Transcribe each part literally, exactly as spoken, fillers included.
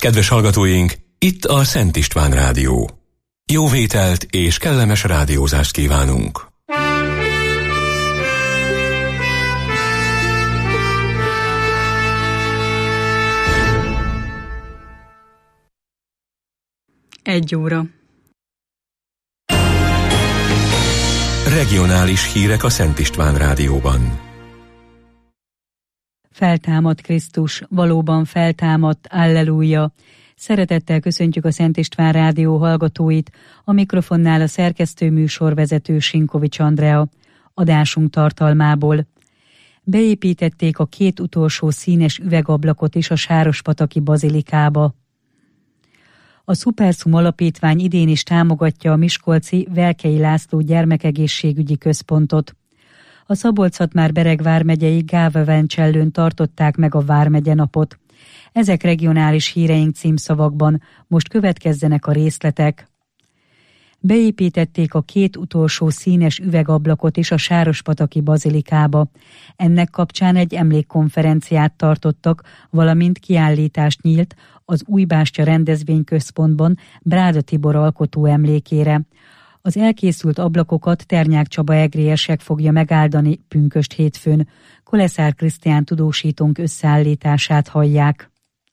Kedves hallgatóink, itt a Szent István Rádió. Jó vételt és kellemes rádiózást kívánunk! Egy óra. Regionális hírek a Szent István Rádióban. Feltámadt Krisztus, valóban feltámadt, alleluja! Szeretettel köszöntjük a Szent István Rádió hallgatóit, a mikrofonnál a szerkesztő műsorvezető Sinkovics Andrea. Adásunk tartalmából. Beépítették a két utolsó színes üvegablakot is a Sárospataki bazilikába. A Szuperszum Alapítvány idén is támogatja a miskolci Velkei László gyermekegészségügyi központot. A Szabolcs-Szatmár-Bereg vármegyei Gávevencsellőn tartották meg a Vármegye napot. Ezek regionális híreink címszavakban, most következzenek a részletek. Beépítették a két utolsó színes üvegablakot is a Sárospataki bazilikába. Ennek kapcsán egy emlékkonferenciát tartottak, valamint kiállítást nyílt az Újbástya rendezvényközpontban Bráda Tibor alkotó emlékére. Az elkészült ablakokat Ternyák Csaba egriesek fogja megáldani pünkösd hétfőn. Koleszár Krisztián tudósítónk összeállítását hallják.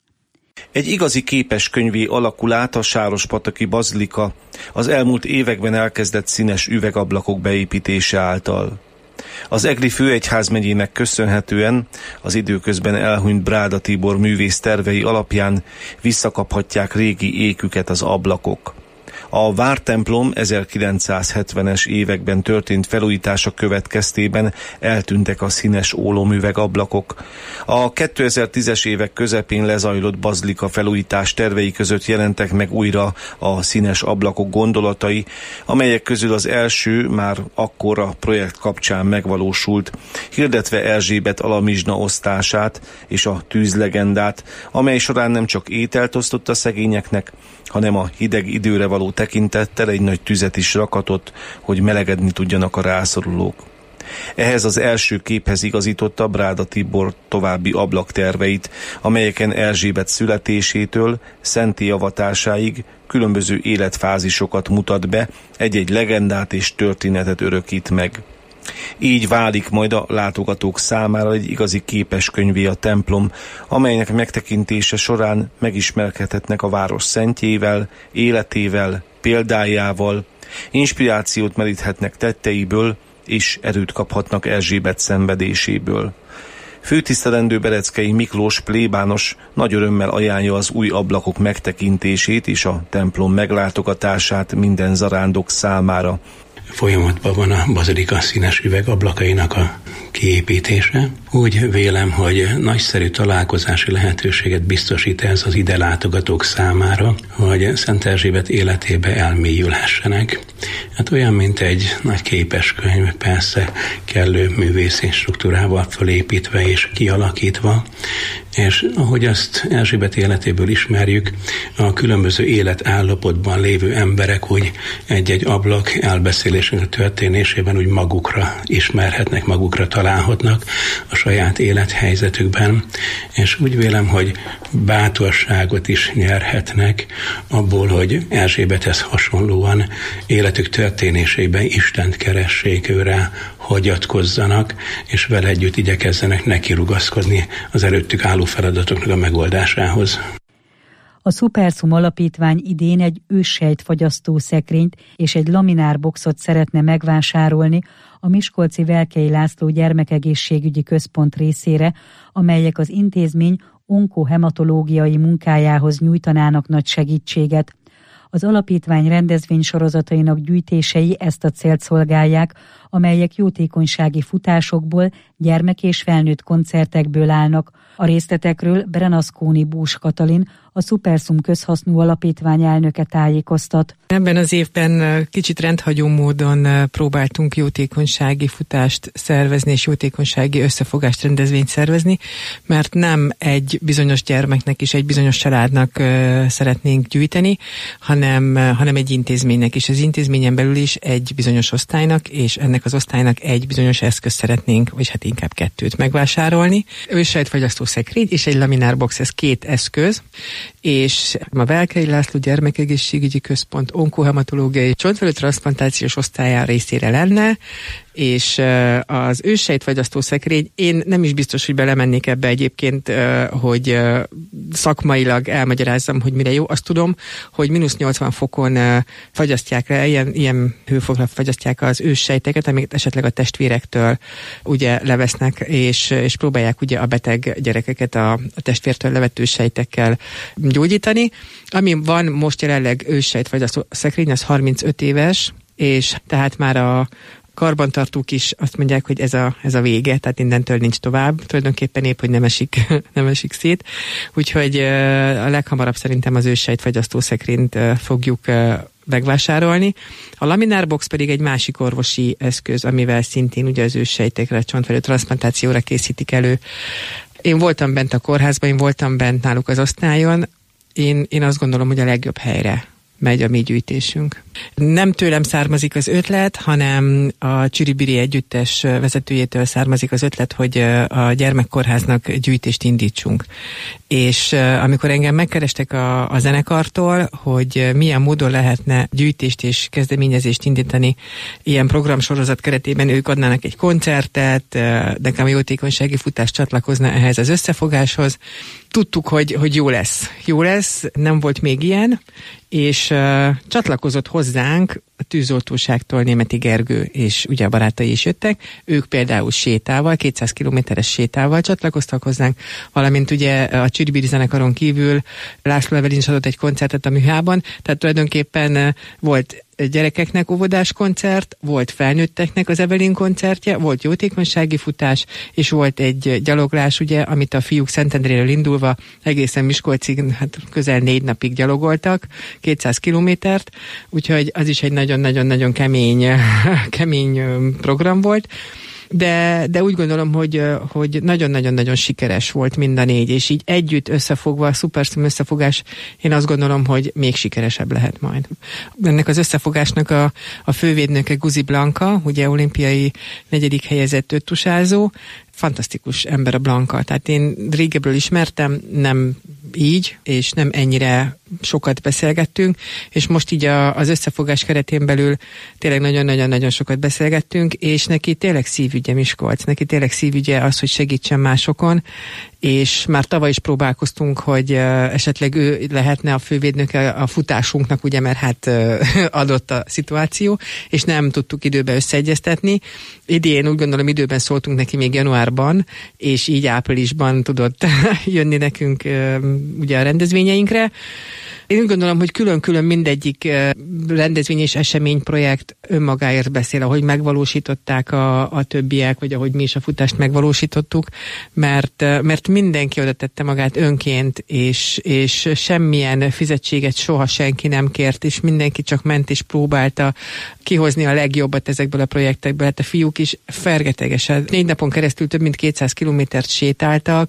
Egy igazi képeskönyvé alakul át a Sárospataki bazilika az elmúlt években elkezdett színes üvegablakok beépítése által. Az egri főegyházmegyének köszönhetően az időközben elhunyt Bráda Tibor művész tervei alapján visszakaphatják régi éküket az ablakok. A vártemplom ezerkilencszázhetvenes években történt felújítása következtében eltűntek a színes ólomüvegablakok. A kétezer-tízes évek közepén lezajlott bazilika felújítás tervei között jelentek meg újra a színes ablakok gondolatai, amelyek közül az első már akkor a projekt kapcsán megvalósult, hirdetve Erzsébet alamizsna osztását és a tűzlegendát, amely során nem csak ételt osztott a szegényeknek, hanem a hideg időre való tekintettel egy nagy tüzet is rakatott, hogy melegedni tudjanak a rászorulók. Ehhez az első képhez igazította Bráda Tibor további ablakterveit, amelyeken Erzsébet születésétől szentté avatásáig különböző életfázisokat mutat be, egy-egy legendát és történetet örökít meg. Így válik majd a látogatók számára egy igazi képeskönyvé a templom, amelynek megtekintése során megismerkedhetnek a város szentjével, életével, példájával, inspirációt meríthetnek tetteiből, és erőt kaphatnak Erzsébet szenvedéséből. Főtisztelendő Bereckei Miklós plébános nagy örömmel ajánlja az új ablakok megtekintését és a templom meglátogatását minden zarándok számára. Folyamatban van a bazilika színes üvegablakainak a kiépítése. Úgy vélem, hogy nagyszerű találkozási lehetőséget biztosít ez az ide látogatók számára, hogy Szent Erzsébet életébe elmélyülhessenek. Hát olyan, mint egy nagy képeskönyv, persze kellő művészi struktúrával fölépítve és kialakítva, és ahogy azt Erzsébet életéből ismerjük, a különböző életállapotban lévő emberek úgy egy-egy ablak elbeszélésének történésében úgy magukra ismerhetnek, magukra találhatnak a saját élethelyzetükben, és úgy vélem, hogy bátorságot is nyerhetnek abból, hogy Erzsébethez hasonlóan életük történésében Istent keressék, őre hagyatkozzanak, és vele együtt igyekezzenek neki rugaszkodni az előttük álló feladatoknak a megoldásához. A Szuperszum Alapítvány idén egy őssejtfagyasztó szekrényt és egy laminárboxot szeretne megvásárolni a miskolci Velkei László gyermekegészségügyi központ részére, amelyek az intézmény onkohematológiai munkájához nyújtanának nagy segítséget. Az alapítvány rendezvénysorozatainak gyűjtései ezt a célt szolgálják, amelyek jótékonysági futásokból, gyermek- és felnőtt koncertekből állnak. A részletekről Brenaszkóni Bús Katalin, a Szuperszum Közhasznú Alapítvány elnöke tájékoztat. Ebben az évben kicsit rendhagyó módon próbáltunk jótékonysági futást szervezni és jótékonysági összefogást, rendezvényt szervezni, mert nem egy bizonyos gyermeknek és egy bizonyos családnak szeretnénk gyűjteni, hanem, hanem egy intézménynek is. Az intézményen belül is egy bizonyos osztálynak és ennek az osztálynak egy bizonyos eszközt szeretnénk, vagy hát inkább kettőt megvásárolni. Őssejtfagyasztó szekrény és egy laminárbox, ez két eszköz, és a Velkei László Gyermekegészségügyi Központ onkohematológiai csontvelőtranszplantációs osztályá részére lenne, és az őssejtfagyasztó szekrény, én nem is biztos, hogy belemennék ebbe egyébként, hogy szakmailag elmagyarázzam, hogy mire jó. Azt tudom, hogy mínusz nyolcvan fokon fagyasztják le, ilyen, ilyen hőfokra fagyasztják az őssejteket, amiket esetleg a testvérektől ugye levesznek, és, és próbálják ugye a beteg gyerekeket a, a testvértől levett őssejtekkel gyógyítani. Ami van most jelenleg őssejtfagyasztó szekrény, az harmincöt éves, és tehát már a karbantartók is azt mondják, hogy ez a, ez a vége, tehát innentől nincs tovább. Tulajdonképpen épp, hogy nem esik, nem esik szét. Úgyhogy a leghamarabb szerintem az őssejtfagyasztó szekrényt fogjuk megvásárolni. A laminárbox pedig egy másik orvosi eszköz, amivel szintén ugye az őssejtekre, csontvelő transzplantációra készítik elő. Én voltam bent a kórházban, én voltam bent náluk az osztályon. Én, én azt gondolom, hogy a legjobb helyre megy a mi gyűjtésünk. Nem tőlem származik az ötlet, hanem a Csiribiri Együttes vezetőjétől származik az ötlet, hogy a gyermekkórháznak gyűjtést indítsunk. És amikor engem megkerestek a, a zenekartól, hogy milyen módon lehetne gyűjtést és kezdeményezést indítani ilyen programsorozat keretében, ők adnának egy koncertet, nekem a jótékonysági futás csatlakozna ehhez az összefogáshoz. Tudtuk, hogy, hogy jó lesz. Jó lesz, nem volt még ilyen, és uh, csatlakozott hozzánk a tűzoltóságtól Németi Gergő, és ugye a barátai is jöttek. Ők például sétával, kétszáz kilométeres sétával csatlakoztak hozzánk, valamint ugye a Csiribiri zenekaron kívül László Evelin is adott egy koncertet a Műhában, tehát tulajdonképpen uh, volt gyerekeknek óvodás koncert, volt felnőtteknek az Evelin koncertje, volt jótékonysági futás, és volt egy gyaloglás, ugye, amit a fiúk Szentendréről indulva egészen Miskolcig, hát közel négy napig gyalogoltak, kétszáz kilométert, úgyhogy az is egy nagyon-nagyon-nagyon kemény, kemény program volt. De, de úgy gondolom, hogy, hogy nagyon-nagyon-nagyon sikeres volt mind a négy, és így együtt összefogva, a szuperszum összefogás, én azt gondolom, hogy még sikeresebb lehet majd. Ennek az összefogásnak a, a fővédnöke Guzi Blanka, ugye olimpiai negyedik helyezett öttusázó, fantasztikus ember a Blanka, tehát én régebről ismertem, nem így, és nem ennyire sokat beszélgettünk, és most így a, az összefogás keretén belül tényleg nagyon-nagyon-nagyon sokat beszélgettünk, és neki tényleg szívügye Miskolc, neki tényleg szívügye az, hogy segítsen másokon, és már tavaly is próbálkoztunk, hogy uh, esetleg ő lehetne a fővédnöke a futásunknak, ugye, mert hát uh, adott a szituáció, és nem tudtuk időbe összeegyeztetni. Idén úgy gondolom időben szóltunk neki még januárban, és így áprilisban tudott jönni nekünk uh, ugye a rendezvényeinkre. Én úgy gondolom, hogy külön-külön mindegyik rendezvény és eseményprojekt önmagáért beszél, ahogy megvalósították a, a többiek, vagy ahogy mi is a futást megvalósítottuk, mert, mert mindenki oda tette magát önként, és, és semmilyen fizetséget soha senki nem kért, és mindenki csak ment és próbálta kihozni a legjobbat ezekből a projektekből. Hát a fiúk is fergetegesen. Négy napon keresztül több mint kétszáz kilométert sétáltak,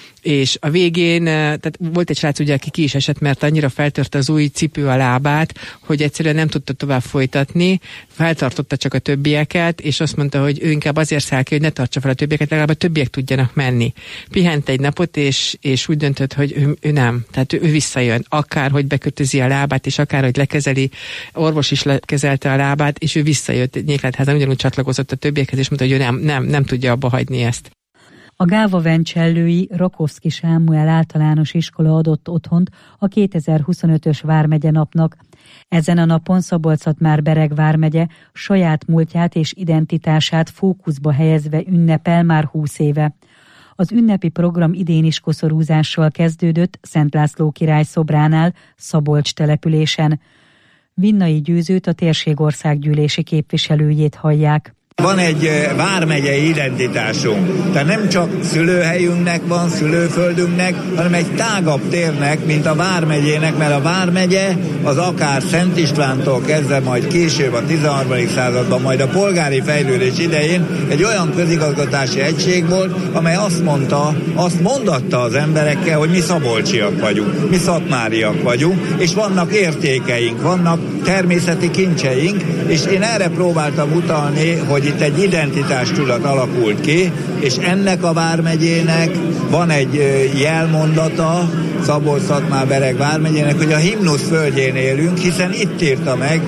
és a végén, tehát volt egy srác, ugye, aki ki is esett, mert annyira feltörte az új cipő a lábát, hogy egyszerűen nem tudta tovább folytatni, feltartotta csak a többieket, és azt mondta, hogy ő inkább azért száll ki, hogy ne tartsa fel a többieket, legalább a többiek tudjanak menni. Pihent egy napot, és, és úgy döntött, hogy ő, ő nem, tehát ő, ő visszajön, akár, hogy bekötözi a lábát, és akár, hogy lekezeli, orvos is lekezelte a lábát, és ő visszajött Nyékletházan, ugyanúgy csatlakozott a többiekhez, és mondta, hogy ő nem, nem, nem tudja abba hagyni ezt. A Gáva-Vencsellői Rakovszki Sámuel általános iskola adott otthont a kétezer-huszonötös vármegye napnak. Ezen a napon Szabolcs-Szatmár-Bereg vármegye saját múltját és identitását fókuszba helyezve ünnepel már húsz éve. Az ünnepi program idén is koszorúzással kezdődött Szent László király szobránál, Szabolcs településen. Vinnai Győzőt, a térségországgyűlési képviselőjét hallják. Van egy vármegyei identitásunk, tehát nem csak szülőhelyünknek van, szülőföldünknek, hanem egy tágabb térnek, mint a vármegyének, mert a vármegye az akár Szent Istvántól kezdve, majd később a tizenharmadik században, majd a polgári fejlődés idején egy olyan közigazgatási egység volt, amely azt mondta, azt mondatta az emberekkel, hogy mi szabolcsiak vagyunk, mi szatmáriak vagyunk, és vannak értékeink, vannak természeti kincseink, és én erre próbáltam utalni, hogy itt egy identitástudat alakult ki, és ennek a vármegyének van egy jelmondata, Szabolcs-Szatmár-Bereg vármegyének, hogy a himnusz földjén élünk, hiszen itt írta meg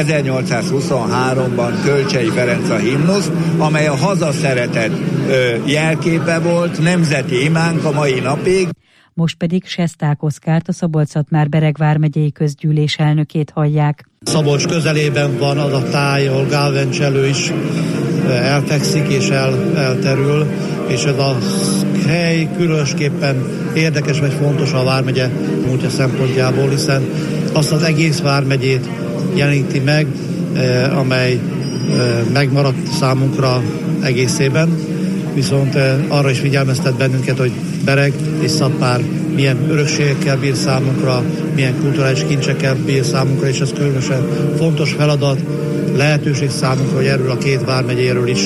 ezernyolcszázhuszonháromban Kölcsey Ferenc a himnusz, amely a hazaszeretet jelképe volt, nemzeti imánk a mai napig. Most pedig Sesták Oszkárt, a Szabolcs-Szatmár-Bereg vármegyei közgyűlés elnökét hallják. Szabolcs közelében van az a táj, ahol Gálvencselő is elfekszik és el, elterül, és ez a hely különösképpen érdekes vagy fontos a vármegye múltja szempontjából, hiszen azt az egész vármegyét jeleníti meg, amely megmaradt számunkra egészében, viszont arra is figyelmeztet bennünket, hogy Bereg és Szatmár milyen örökségekkel bír számunkra, milyen kulturális kincsekkel bír számunkra, és ez különösen fontos feladat, lehetőség számunkra, hogy erről a két vármegyéről is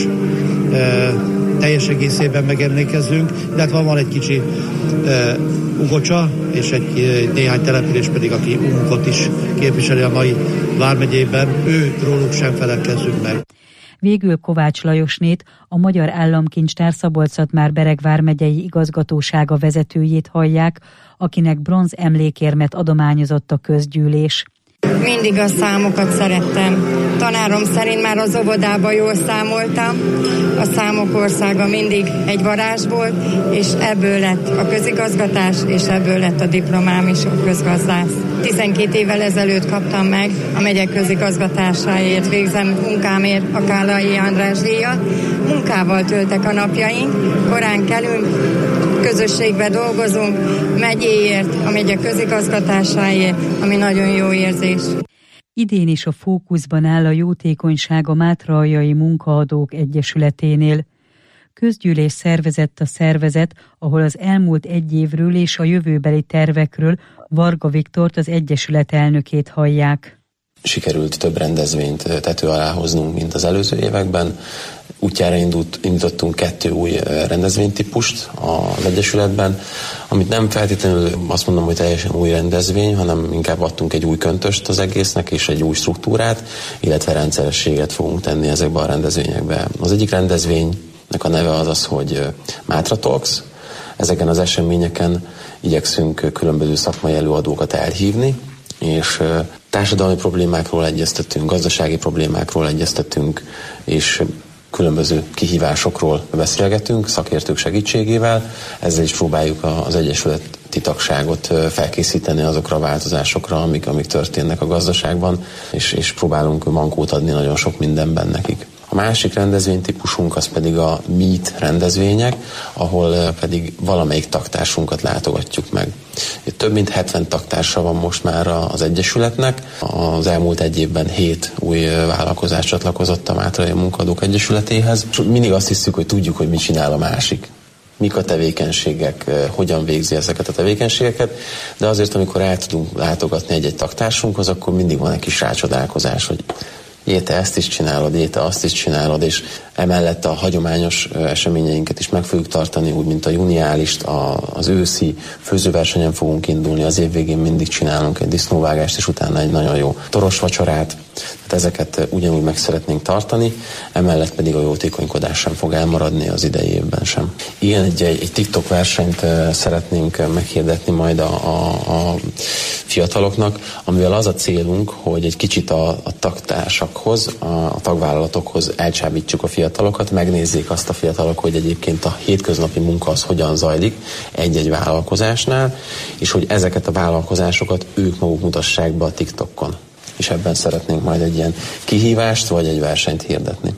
e, teljes egészében megemlékezzünk, illetve van egy kicsi e, Ugocsa, és egy e, néhány település pedig, aki Unkot is képviseli a mai vármegyében, ő róluk sem feledkezzünk meg. Végül Kovács Lajosnét, a Magyar Államkincstár Szabolcs-Szatmár-Bereg vármegyei igazgatósága vezetőjét hallják, akinek bronz emlékérmet adományozott a közgyűlés. Mindig a számokat szerettem. Tanárom szerint már az óvodában jól számoltam. A számok országa mindig egy varázs volt, és ebből lett a közigazgatás, és ebből lett a diplomám is, a közgazdász. tizenkét évvel ezelőtt kaptam meg a megye közigazgatásáért végzem munkámért a Kállai András díjat. Munkával töltek a napjaink, korán kelünk, közösségbe dolgozunk, megyéért, a megye közigazgatásáért, ami nagyon jó érzés. Idén is a fókuszban áll a jótékonyság a Mátraaljai Munkaadók Egyesületénél. Közgyűlés szervezett a szervezet, ahol az elmúlt egy évről és a jövőbeli tervekről Varga Viktort, az Egyesület elnökét hallják. Sikerült több rendezvényt tető alá hoznunk, mint az előző években. Útjára indult, indítottunk kettő új rendezvénytípust az Egyesületben, amit nem feltétlenül azt mondom, hogy teljesen új rendezvény, hanem inkább adtunk egy új köntöst az egésznek, és egy új struktúrát, illetve rendszerességet fogunk tenni ezekbe a rendezvényekbe. Az egyik rendezvénynek a neve az az, hogy Mátra Talks. Ezeken az eseményeken igyekszünk különböző szakmai előadókat elhívni, és társadalmi problémákról egyeztetünk, gazdasági problémákról egyeztetünk, és különböző kihívásokról beszélgetünk szakértők segítségével. Ezzel is próbáljuk az egyesületi tagságot felkészíteni azokra a változásokra, amik, amik történnek a gazdaságban, és, és próbálunk mankót adni nagyon sok mindenben nekik. A másik rendezvénytípusunk az pedig a Meet rendezvények, ahol pedig valamelyik taktársunkat látogatjuk meg. Több mint hetven taktársa van most már az Egyesületnek. Az elmúlt egy évben hét új vállalkozás csatlakozott a Mátraaljai Munkaadók Egyesületéhez. Mindig azt hiszük, hogy tudjuk, hogy mit csinál a másik. Mik a tevékenységek, hogyan végzi ezeket a tevékenységeket, de azért, amikor el tudunk látogatni egy-egy taktársunkhoz, akkor mindig van egy kis rácsodálkozás, hogy jé, te ezt is csinálod, jé, te azt is csinálod, és emellett a hagyományos eseményeinket is meg fogjuk tartani, úgy, mint a juniálist, a, az őszi főzőversenyen fogunk indulni, az év végén mindig csinálunk egy disznóvágást, és utána egy nagyon jó toros vacsorát. Tehát ezeket ugyanúgy meg szeretnénk tartani, emellett pedig a jótékonykodás sem fog elmaradni az idei évben sem. Igen, egy, egy TikTok versenyt szeretnénk meghirdetni majd a, a, a fiataloknak, amivel az a célunk, hogy egy kicsit a, a tagtársakhoz, a, a tagvállalatokhoz elcsábítsuk a fiatalokat, megnézzék azt a fiatalok, hogy egyébként a hétköznapi munka az hogyan zajlik egy-egy vállalkozásnál, és hogy ezeket a vállalkozásokat ők maguk mutassák be a TikTokon. És ebben szeretnénk majd egy ilyen kihívást, vagy egy versenyt hirdetni.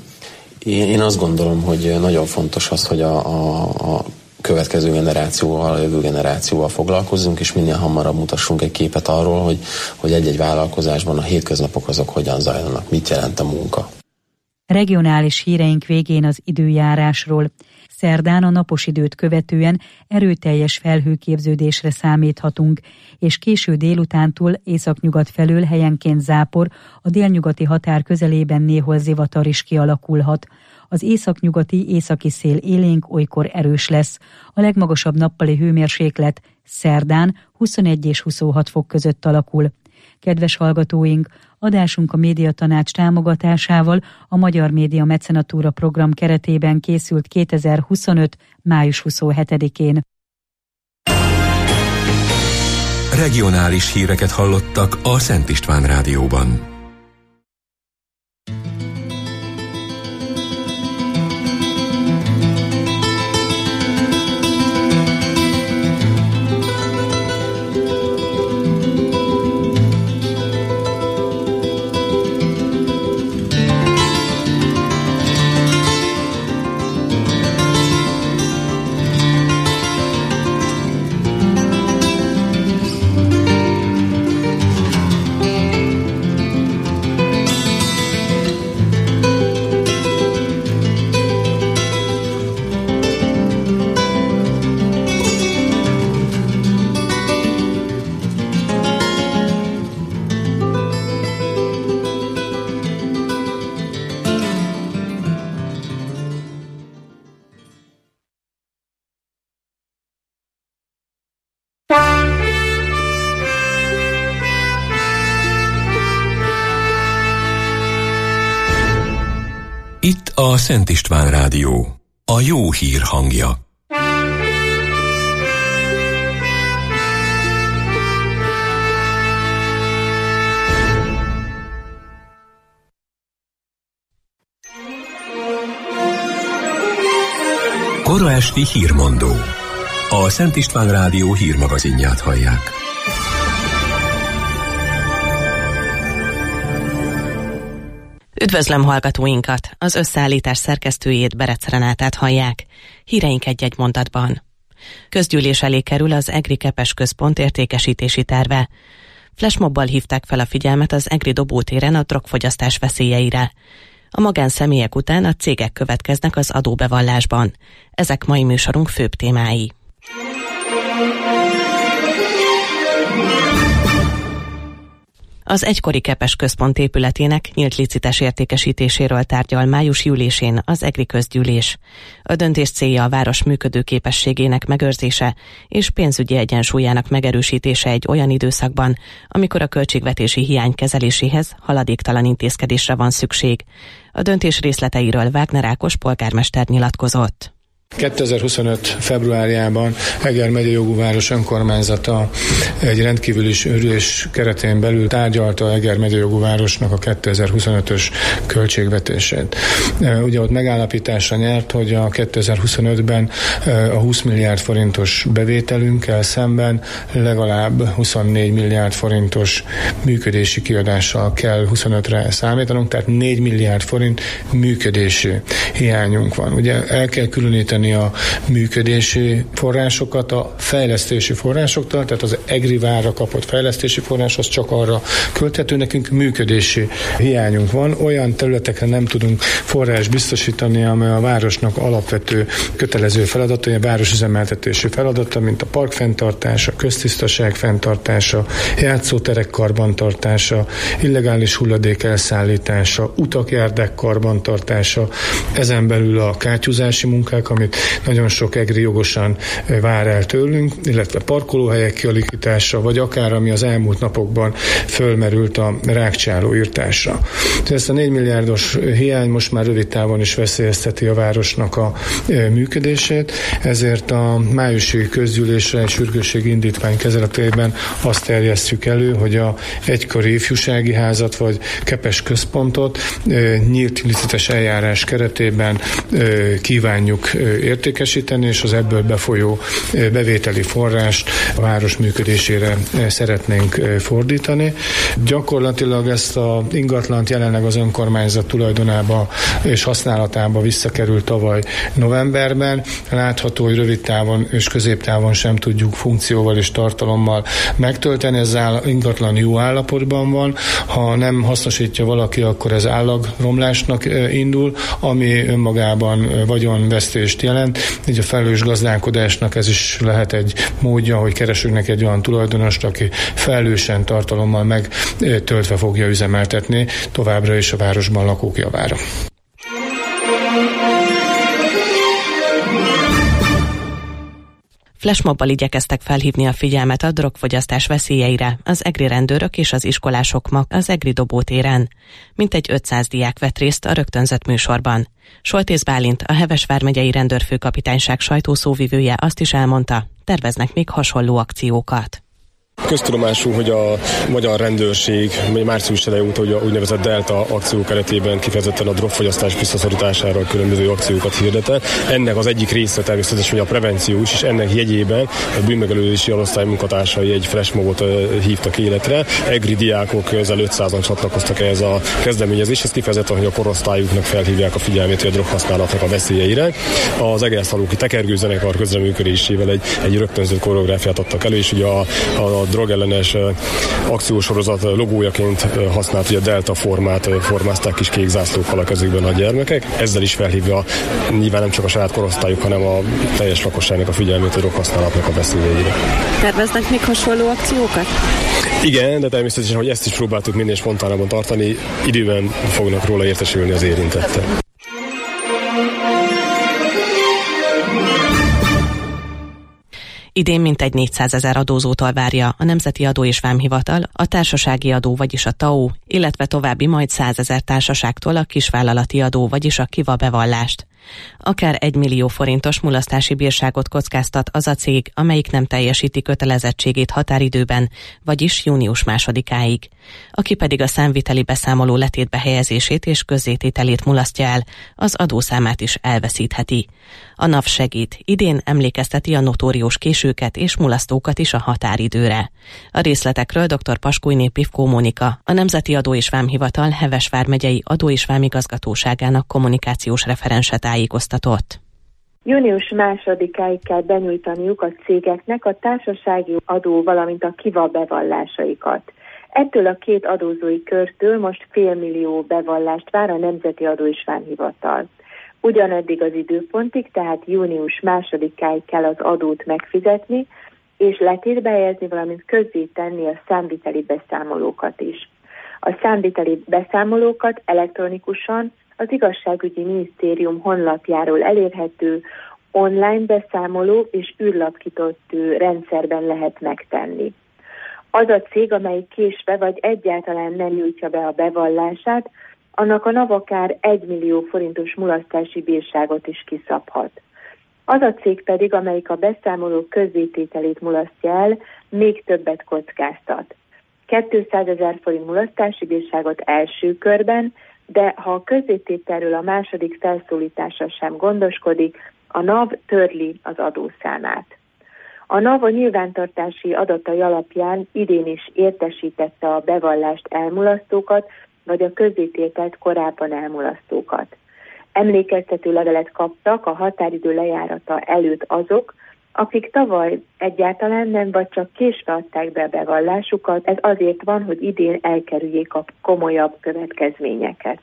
Én azt gondolom, hogy nagyon fontos az, hogy a, a, a következő generációval, a jövő generációval foglalkozzunk, és minél hamarabb mutassunk egy képet arról, hogy, hogy egy-egy vállalkozásban a hétköznapok azok hogyan zajlanak, mit jelent a munka. Regionális híreink végén az időjárásról. Szerdán a napos időt követően erőteljes felhőképződésre számíthatunk, és késő délutántól északnyugat felől helyenként zápor, a délnyugati határ közelében néhol zivatar is kialakulhat. Az északnyugati északi szél élénk, olykor erős lesz. A legmagasabb nappali hőmérséklet szerdán huszonegy és huszonhat fok között alakul. Kedves hallgatóink, adásunk a Médiatanács támogatásával a Magyar Média Mecenatúra program keretében készült kétezer-huszonöt. május huszonhetedikén. Regionális híreket hallottak a Szent István Rádióban. Itt a Szent István Rádió, a jó hír hangja. Kora esti hírmondó. A Szent István Rádió hírmagazinját hallják. Üdvözlöm hallgatóinkat! Az összeállítás szerkesztőjét, Berec Renátát hallják. Híreink egy-egy mondatban. Közgyűlés elé kerül az EGRI Kepes Központ értékesítési terve. Flashmobbal hívták fel a figyelmet az EGRI dobótéren a drogfogyasztás veszélyeire. A magánszemélyek után a cégek következnek az adóbevallásban. Ezek mai műsorunk főbb témái. Az egykori Kepes Központ épületének nyílt licites értékesítéséről tárgyal május ülésén az EGRI közgyűlés. A döntés célja a város működőképességének megőrzése és pénzügyi egyensúlyának megerősítése egy olyan időszakban, amikor a költségvetési hiány kezeléséhez haladéktalan intézkedésre van szükség. A döntés részleteiről Wagner Ákos polgármester nyilatkozott. kétezer-huszonöt. februárjában Eger megyei jogú város önkormányzata egy rendkívüli ülés keretén belül tárgyalta Eger megyei jogú városnak a kétezer-huszonötös költségvetését. Ugye ott megállapításra nyert, hogy a kétezer-huszonötben a húsz milliárd forintos bevételünkkel szemben legalább huszonnégy milliárd forintos működési kiadással kell huszonötre számítanunk, tehát négy milliárd forint működési hiányunk van. Ugye el kell különíteni a működési forrásokat a fejlesztési forrásoktól, tehát az EGRI várra kapott fejlesztési forrás az csak arra költhető, nekünk működési hiányunk van, olyan területekre nem tudunk forrás biztosítani, amely a városnak alapvető kötelező feladata, a városüzemeltetési feladata, mint a park fenntartása, köztisztaság fenntartása, játszóterek karbantartása, illegális hulladék elszállítása, utak, járdák karbantartása, ezen belül a kátyúzási munkák, amit nagyon sok EGRI jogosan vár el tőlünk, illetve parkolóhelyek kialakítása, vagy akár ami az elmúlt napokban fölmerült a rákcsáló írtása. Ezt a négy milliárdos hiány most már rövid távon is veszélyezteti a városnak a működését, ezért a májusi közgyűlésre egy sürgősségi indítvány kezeletében azt terjesztjük elő, hogy a egykori ifjúsági házat vagy Kepes Központot nyílt licites eljárás keretében kívánjuk értékesíteni, és az ebből befolyó bevételi forrást a város működésére szeretnénk fordítani. Gyakorlatilag ezt a ingatlant jelenleg az önkormányzat tulajdonába és használatába visszakerült tavaly novemberben. Látható, hogy rövid távon és középtávon sem tudjuk funkcióval és tartalommal megtölteni. Ez az ingatlan jó állapotban van. Ha nem hasznosítja valaki, akkor ez állagromlásnak indul, ami önmagában vagyonvesztést jelent. Így a felelős gazdálkodásnak ez is lehet egy módja, hogy keresünk egy olyan tulajdonost, aki felelősen tartalommal megtöltve fogja üzemeltetni továbbra is a városban lakók javára. Flashmobbal igyekeztek felhívni a figyelmet a drogfogyasztás veszélyeire az egri rendőrök és az iskolások ma az egri dobótéren. Mintegy ötszáz diák vett részt a rögtönzött műsorban. Soltész Bálint, a Heves vármegyei rendőrfőkapitányság sajtószóvivője azt is elmondta, terveznek még hasonló akciókat. Köztudomású, hogy a magyar rendőrség március eleje óta hogy a úgynevezett Delta akció keretében kifejezetten a drogfogyasztás visszaszorítására különböző akciókat hirdetett. Ennek az egyik része természetesen, hogy a prevenció is, és ennek jegyében a bűnmegelőzési alosztály munkatársai egy flashmobot hívtak életre. Egri diákok közel ötszázan csatlakoztak ehhez a kezdeményezéshez, kifejezetten, hogy a korosztályuknak felhívják a figyelmét a droghasználatnak a veszélyeire. Az Egerszalóki Tekergőzenekar közreműködésével egy, egy rögtönzött koreográfiát adtak elő, és ugye a, a drogellenes akciósorozat logójaként használt, hogy a Delta formát formázták kis kék zászlókkal a kezükben a gyermekek. Ezzel is felhívja nyilván nem csak a saját korosztályuk, hanem a teljes lakosságnak a figyelmét a droghasználatnak a veszélyeire. Terveznek még hasonló akciókat? Igen, de természetesen, hogy ezt is próbáltuk minél spontánabban tartani, időben fognak róla értesülni az érintettek. Idén mintegy négyszázezer adózótól várja a Nemzeti Adó és Vámhivatal, a társasági adó, vagyis a té á o, illetve további majd százezer társaságtól a kisvállalati adó, vagyis a KIVA bevallást. Akár egy millió forintos mulasztási bírságot kockáztat az a cég, amelyik nem teljesíti kötelezettségét határidőben, vagyis június másodikáig. Aki pedig a számviteli beszámoló letétbe helyezését és közzétételét mulasztja el, az adószámát is elveszítheti. A NAV segít, idén emlékezteti a notóriós későket és mulasztókat is a határidőre. A részletekről dr. Paskújné Pivkó Mónika, a Nemzeti Adó és Vámhivatal Heves vármegyei Adó- és Vámigazgatóságának kommunikációs referense tájékoztatott. Június másodikáig kell benyújtaniuk a cégeknek a társasági adó, valamint a KIVA bevallásaikat. Ettől a két adózói körtől most félmillió bevallást vár a Nemzeti Adó és Vámhivatal. Ugyaneddig az időpontig, tehát június másodikáig kell az adót megfizetni, és letétbe helyezni, valamint közzétenni a számviteli beszámolókat is. A számviteli beszámolókat elektronikusan az Igazságügyi Minisztérium honlapjáról elérhető online beszámoló és űrlapkitöltő rendszerben lehet megtenni. Az a cég, amely késve vagy egyáltalán nem nyújtja be a bevallását, annak a NAV akár egy millió forintos mulasztási bírságot is kiszabhat. Az a cég pedig, amelyik a beszámoló közzétételét mulasztja el, még többet kockáztat. kétszázezer forint mulasztási bírságot első körben, de ha a közzétételről a második felszólítása sem gondoskodik, a NAV törli az adószámát. A NAV a nyilvántartási adatai alapján idén is értesítette a bevallást elmulasztókat, vagy a közzétételt korábban elmulasztókat. Emlékeztető levelet kaptak a határidő lejárata előtt azok, akik tavaly egyáltalán nem, vagy csak késve adták be a bevallásukat. Ez azért van, hogy idén elkerüljék a komolyabb következményeket.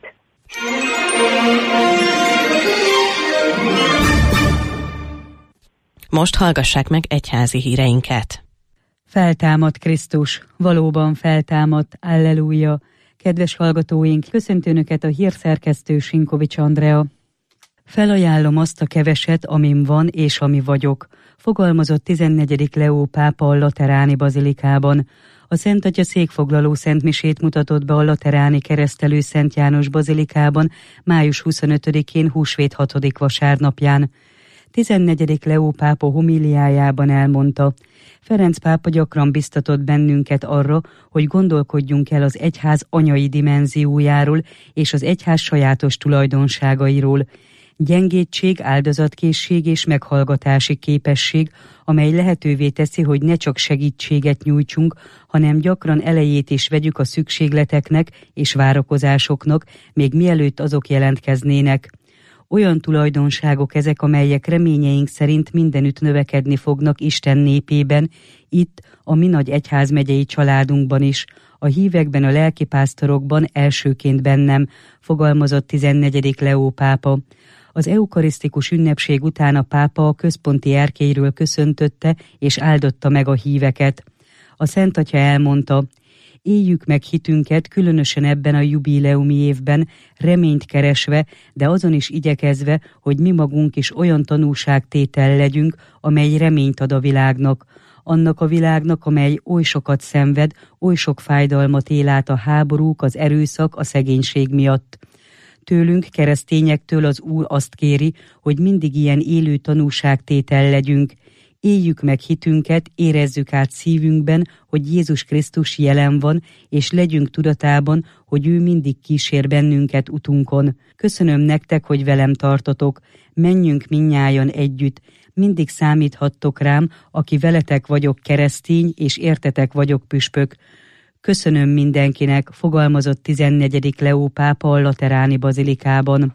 Most hallgassák meg egyházi híreinket. Feltámad Krisztus, valóban feltámadt, alleluja! Kedves hallgatóink, köszöntő Önöket a hírszerkesztő Sinkovics Andrea. Felajánlom azt a keveset, amim van és ami vagyok, fogalmazott tizennegyedik Leó pápa a Lateráni bazilikában. A Szent Atya székfoglaló szentmisét mutatott be a Lateráni Keresztelő Szent János bazilikában május huszonötödikén húsvét hatodik vasárnapján. tizennegyedik Leó pápa homíliájában elmondta: Ferenc pápa gyakran biztatott bennünket arra, hogy gondolkodjunk el az egyház anyai dimenziójáról és az egyház sajátos tulajdonságairól. Gyengétség, áldozatkészség és meghallgatási képesség, amely lehetővé teszi, hogy ne csak segítséget nyújtsunk, hanem gyakran elejét is vegyük a szükségleteknek és várakozásoknak, még mielőtt azok jelentkeznének. Olyan tulajdonságok ezek, amelyek reményeink szerint mindenütt növekedni fognak Isten népében, itt, a mi nagy egyházmegyei családunkban is, a hívekben, a lelkipásztorokban, elsőként bennem, fogalmazott tizennegyedik Leó pápa. Az eukarisztikus ünnepség után a pápa a központi erkélyről köszöntötte és áldotta meg a híveket. A Szent Atya elmondta: Éljük meg hitünket, különösen ebben a jubileumi évben, reményt keresve, de azon is igyekezve, hogy mi magunk is olyan tanúságtétel legyünk, amely reményt ad a világnak. Annak a világnak, amely oly sokat szenved, oly sok fájdalmat él át a háborúk, az erőszak, a szegénység miatt. Tőlünk, keresztényektől az Úr azt kéri, hogy mindig ilyen élő tanúságtétel legyünk. Éljük meg hitünket, érezzük át szívünkben, hogy Jézus Krisztus jelen van, és legyünk tudatában, hogy ő mindig kísér bennünket utunkon. Köszönöm nektek, hogy velem tartotok. Menjünk mindnyájan együtt. Mindig számíthattok rám, aki veletek vagyok keresztény, és értetek vagyok püspök. Köszönöm mindenkinek, fogalmazott tizennegyedik Leó pápa a Lateráni bazilikában.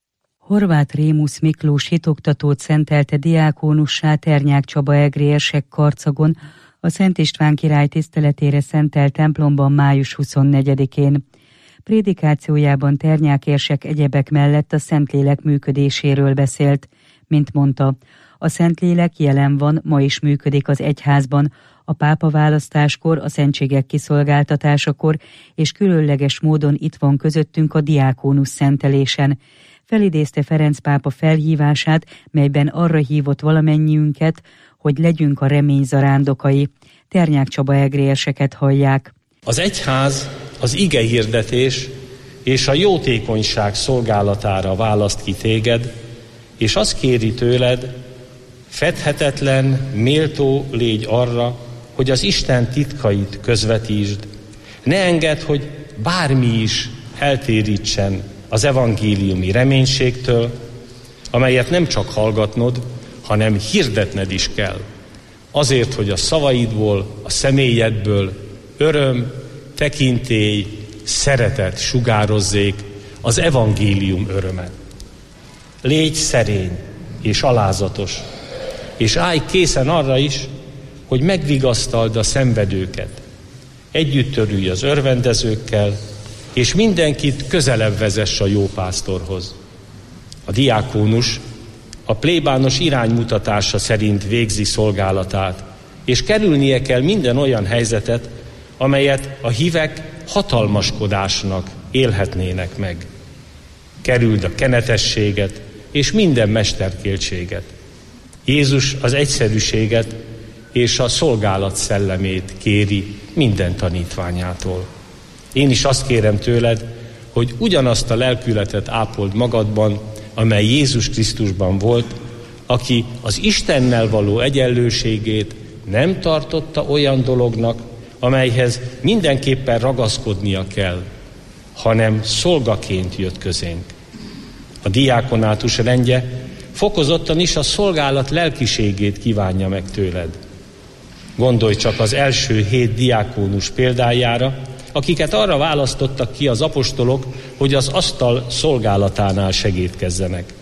Horváth Rémusz Miklós hitoktatót szentelte diákónussá Ternyák Csaba egrérsek Karcagon, a Szent István király tiszteletére szentelt templomban május huszonnegyedikén. Prédikációjában Ternyák érsek egyebek mellett a Szentlélek működéséről beszélt. Mint mondta, a Szentlélek jelen van, ma is működik az egyházban, a pápa választáskor, a szentségek kiszolgáltatásakor, és különleges módon itt van közöttünk a diákónusz szentelésen. Felidézte Ferenc pápa felhívását, melyben arra hívott valamennyiünket, hogy legyünk a remény zarándokai. Ternyák Csaba egrérseket hallják. Az egyház az igehirdetés és a jótékonyság szolgálatára választ ki téged, és azt kéri tőled, fedhetetlen, méltó légy arra, hogy az Isten titkait közvetítsd. Ne engedd, hogy bármi is eltérítsen az evangéliumi reménységtől, amelyet nem csak hallgatnod, hanem hirdetned is kell. Azért, hogy a szavaidból, a személyedből öröm, tekintély, szeretet sugározzék az evangélium öröme. Légy szerény és alázatos, és állj készen arra is, hogy megvigasztald a szenvedőket. Együtt örülj az örvendezőkkel, és mindenkit közelebb vezess a jó pásztorhoz. A diákónus a plébános iránymutatása szerint végzi szolgálatát, és kerülnie kell minden olyan helyzetet, amelyet a hívek hatalmaskodásnak élhetnének meg. Kerüld a kenetességet és minden mesterkéltséget. Jézus az egyszerűséget és a szolgálat szellemét kéri minden tanítványától. Én is azt kérem tőled, hogy ugyanazt a lelkületet ápold magadban, amely Jézus Krisztusban volt, aki az Istennel való egyenlőségét nem tartotta olyan dolognak, amelyhez mindenképpen ragaszkodnia kell, hanem szolgaként jött közénk. A diákonátus rendje fokozottan is a szolgálat lelkiségét kívánja meg tőled. Gondolj csak az első hét diákónus példájára, akiket arra választottak ki az apostolok, hogy az asztal szolgálatánál segítkezzenek.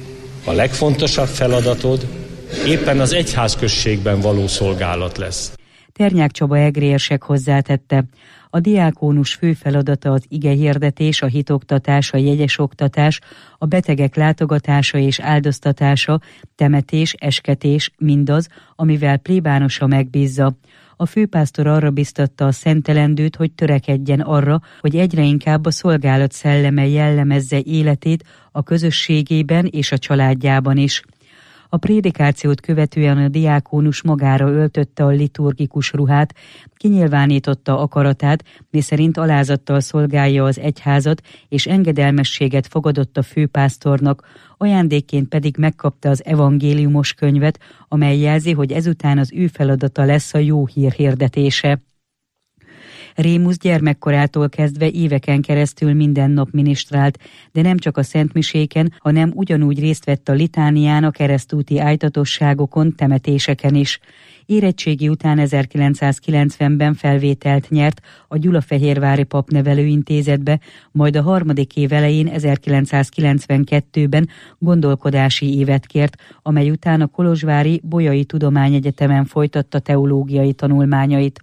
A legfontosabb feladatod éppen az egyházközségben való szolgálat lesz. Ternyák Csaba egrérsek hozzátette, a diákónus fő feladata az igehirdetés, a hitoktatás, a jegyes oktatás, a betegek látogatása és áldoztatása, temetés, esketés, mindaz, amivel plébánosa megbízza. A főpásztor arra biztatta a szentelendőt, hogy törekedjen arra, hogy egyre inkább a szolgálat szelleme jellemezze életét a közösségében és a családjában is. A prédikációt követően a diákónus magára öltötte a liturgikus ruhát, kinyilvánította akaratát, miszerint alázattal szolgálja az egyházat, és engedelmességet fogadott a főpásztornak, ajándékként pedig megkapta az evangéliumos könyvet, amely jelzi, hogy ezután az ő feladata lesz a jó hír hirdetése. Rémusz gyermekkorától kezdve éveken keresztül minden nap minisztrált, de nem csak a szentmiséken, hanem ugyanúgy részt vett a litánián, a keresztúti ájtatosságokon, temetéseken is. Érettségi után ezerkilencszázkilencvenben felvételt nyert a Gyulafehérvári Papnevelőintézetbe, majd a harmadik év elején ezerkilencszázkilencvenkettőben gondolkodási évet kért, amely után a kolozsvári Bolyai Tudományegyetemen folytatta teológiai tanulmányait.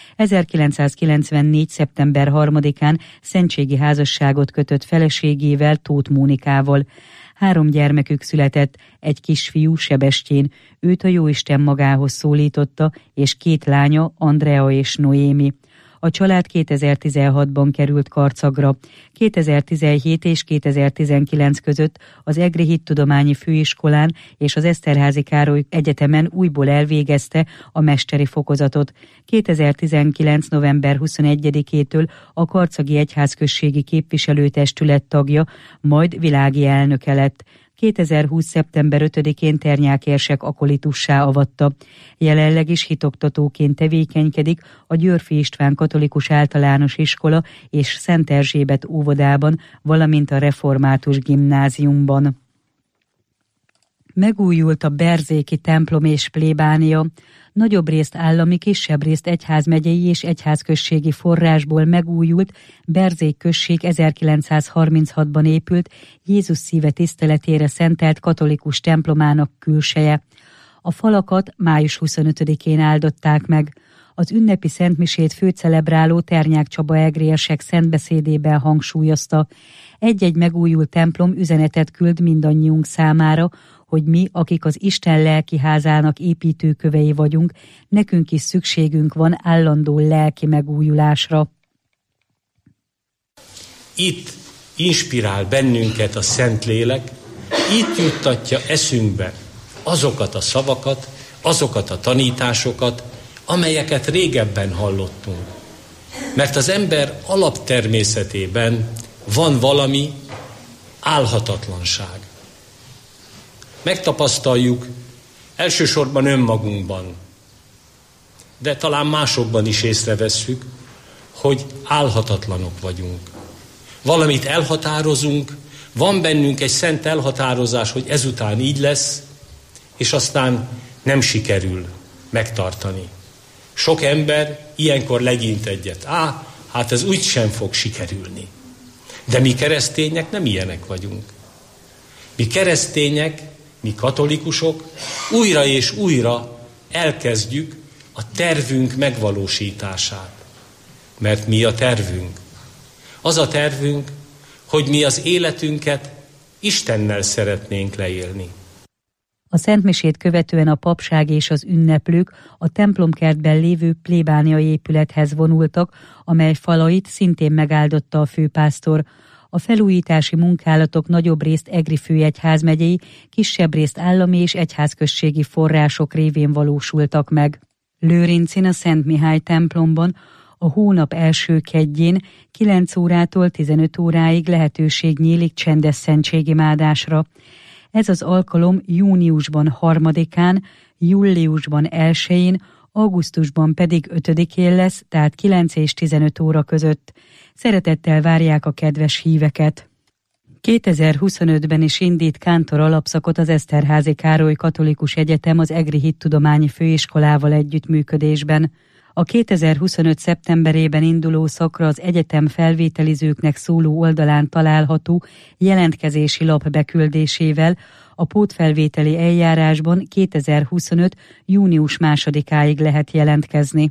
ezerkilencszázkilencvennégy. szeptember harmadikán szentségi házasságot kötött feleségével, Tóth Mónikával. Három gyermekük született, egy kisfiú, Sebestyén, őt a Jóisten magához szólította, és két lánya, Andrea és Noémi. A család kétezer-tizenhatban került Karcagra. kétezer-tizenhét és kétezer-tizenkilenc között az Egri Hittudományi Főiskolán és az Eszterházy Károly Egyetemen újból elvégezte a mesteri fokozatot. kétezer-tizenkilenc. november huszonegyedikétől a Karcagi Egyházközségi Képviselőtestület tagja, majd világi elnöke lett. kétezer-húsz. szeptember ötödikén Ternyák érsek akolitussá avatta. Jelenleg is hitoktatóként tevékenykedik a Györffy István Katolikus Általános Iskola és Szent Erzsébet óvodában, valamint a Református Gimnáziumban. Megújult a berzéki templom és plébánia. Nagyobb részt állami, kisebb részt egyházmegyei és egyházközségi forrásból megújult Berzék község ezerkilencszázharminchatban épült Jézus szíve tiszteletére szentelt katolikus templomának külseje. A falakat május huszonötödikén áldották meg. Az ünnepi szentmisét főcelebráló Ternyák Csaba egrérsek szentbeszédében hangsúlyozta: egy-egy megújult templom üzenetet küld mindannyiunk számára, hogy mi, akik az Isten lelkiházának építőkövei vagyunk, nekünk is szükségünk van állandó lelki megújulásra. Itt inspirál bennünket a Szentlélek, itt juttatja eszünkbe azokat a szavakat, azokat a tanításokat, amelyeket régebben hallottunk. Mert az ember alaptermészetében van valami álhatatlanság. Megtapasztaljuk elsősorban önmagunkban, de talán másokban is észrevesszük, hogy álhatatlanok vagyunk. Valamit elhatározunk, van bennünk egy szent elhatározás, hogy ezután így lesz, és aztán nem sikerül megtartani. Sok ember ilyenkor legyint egyet. Á, hát ez úgy sem fog sikerülni. De mi keresztények nem ilyenek vagyunk. Mi keresztények, mi katolikusok újra és újra elkezdjük a tervünk megvalósítását. Mert mi a tervünk? Az a tervünk, hogy mi az életünket Istennel szeretnénk leélni. A szentmisét követően a papság és az ünneplők a templomkertben lévő plébánia épülethez vonultak, amely falait szintén megáldotta a főpásztor. A felújítási munkálatok nagyobb részt Egri főegyházmegyei, kisebb részt állami és egyházközségi források révén valósultak meg. Lőrincin a Szent Mihály templomban a hónap első kedjén kilenc órától tizenöt óráig lehetőség nyílik csendes szentségimádásra. Ez az alkalom júniusban harmadikán, júliusban elsején, augusztusban pedig ötödikén lesz, tehát kilenc és tizenöt óra között. Szeretettel várják a kedves híveket. kétezer-huszonötben is indít kántor alapszakot az Eszterházy Károly Katolikus Egyetem az Egri Hittudományi Főiskolával együttműködésben. A kétezer-huszonöt szeptemberében induló szakra az egyetem felvételizőknek szóló oldalán található jelentkezési lap beküldésével a pótfelvételi eljárásban kétezer-huszonöt. június másodikáig lehet jelentkezni.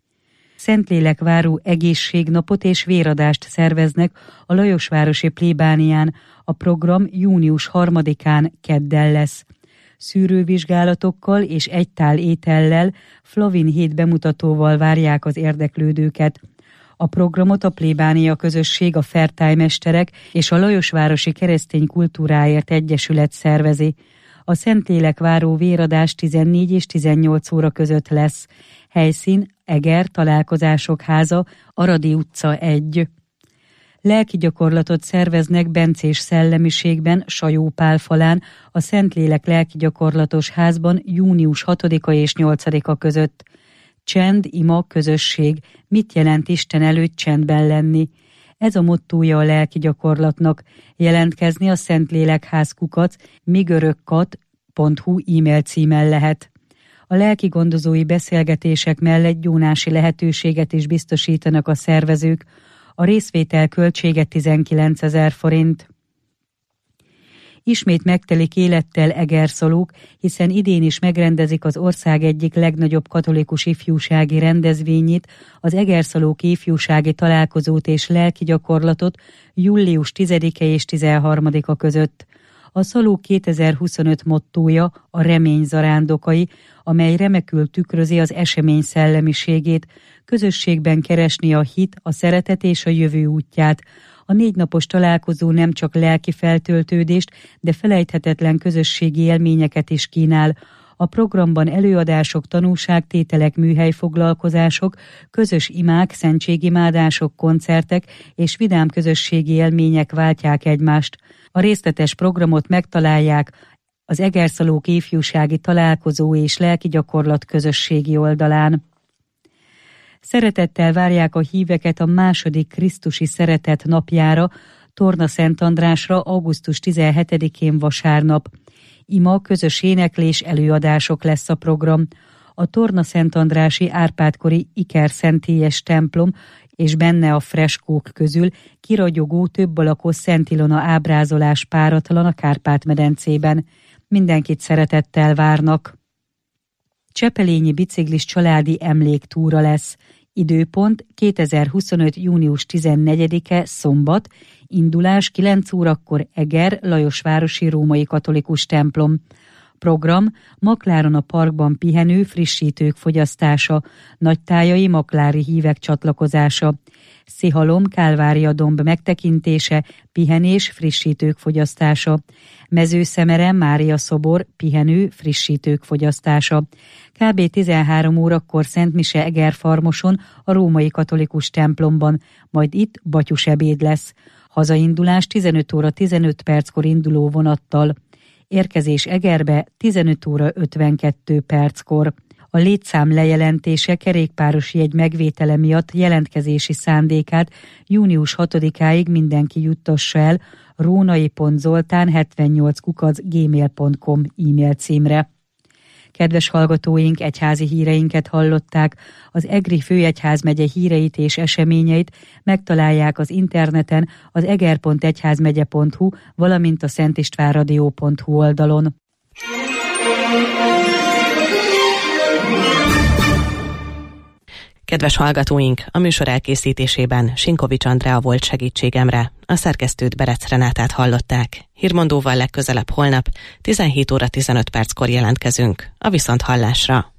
Szentlélekváró egészségnapot és véradást szerveznek a Lajosvárosi plébánián, a program június harmadikán kedden lesz. Szűrővizsgálatokkal és egy tál étellel, Flavin hét bemutatóval várják az érdeklődőket. A programot a plébánia közösség, a fertálymesterek és a Lajosvárosi Keresztény Kultúráért Egyesület szervezi. A Szentlélekváró véradás tizennégy és tizennyolc óra között lesz. Helyszín Eger, Találkozások háza, Aradi utca egy. Lelki gyakorlatot szerveznek bencés szellemiségben, Sajó Pál falán, a Szentlélek lelki gyakorlatos házban június hatodika és nyolcadika között. Csend, ima, közösség. Mit jelent Isten előtt csendben lenni? Ez a mottója a lelki gyakorlatnak. Jelentkezni a Szentlélekház kukac migörökkat pont hu e-mail címen lehet. A lelki gondozói beszélgetések mellett gyónási lehetőséget is biztosítanak a szervezők. A részvétel költsége tizenkilencezer forint. Ismét megtelik élettel Egerszalók, hiszen idén is megrendezik az ország egyik legnagyobb katolikus ifjúsági rendezvényét, az Egerszalók ifjúsági találkozót és lelki gyakorlatot július tizedike és tizenharmadika között. A Szaló kétezer-huszonöt mottója a remény zarándokai, amely remekül tükrözi az esemény szellemiségét, közösségben keresni a hit, a szeretet és a jövő útját. A négy napos találkozó nem csak lelki feltöltődést, de felejthetetlen közösségi élményeket is kínál. A programban előadások, tanúságtételek, műhelyfoglalkozások, közös imák, szentségimádások, koncertek és vidám közösségi élmények váltják egymást. A részletes programot megtalálják az Egerszalók ifjúsági találkozó és lelki gyakorlat közösségi oldalán. Szeretettel várják a híveket a második Krisztusi Szeretet napjára, Torna-Szentandrásra augusztus tizenhetedikén vasárnap. Ima, közös éneklés, előadások lesz a program. A Torna-Szentandrási Árpád-kori ikerszentélyes templom és benne a freskók közül kiragyogó több alakos Szent Ilona ábrázolás páratlan a Kárpát-medencében. Mindenkit szeretettel várnak. Csepelényi biciklis családi emléktúra lesz. Időpont kétezer-huszonöt. június tizennegyedike szombat, indulás kilenc órakor Eger, Lajosvárosi Római Katolikus templom. Program: Makláron a parkban pihenő frissítők fogyasztása, nagytájai maklári hívek csatlakozása, Szihalom, Kálvária domb megtekintése, pihenés, frissítők fogyasztása, Mezőszemere, Mária szobor, pihenő, frissítők fogyasztása. Kb. tizenhárom órakor Szentmise Egerfarmoson, a Római Katolikus templomban, majd itt batyusebéd lesz. Hazaindulás tizenöt óra tizenöt perckor induló vonattal. Érkezés Egerbe tizenöt óra ötvenkettő perckor. A létszám lejelentése kerékpáros jegy megvétele miatt jelentkezési szándékát június hatodikáig mindenki juttassa el rónai pont zoltán hetvennyolc kukac gmail pont com e-mail címre. Kedves hallgatóink, egyházi híreinket hallották. Az Egri Főegyházmegye híreit és eseményeit megtalálják az interneten, az eger pont egyházmegye pont hu, valamint a szentistvánradio pont hu oldalon. Kedves hallgatóink, a műsor elkészítésében Sinkovics Andrea volt segítségemre, a szerkesztőt Berec Renátát hallották. Hírmondóval legközelebb holnap tizenhét óra tizenöt perckor jelentkezünk. A viszonthallásra.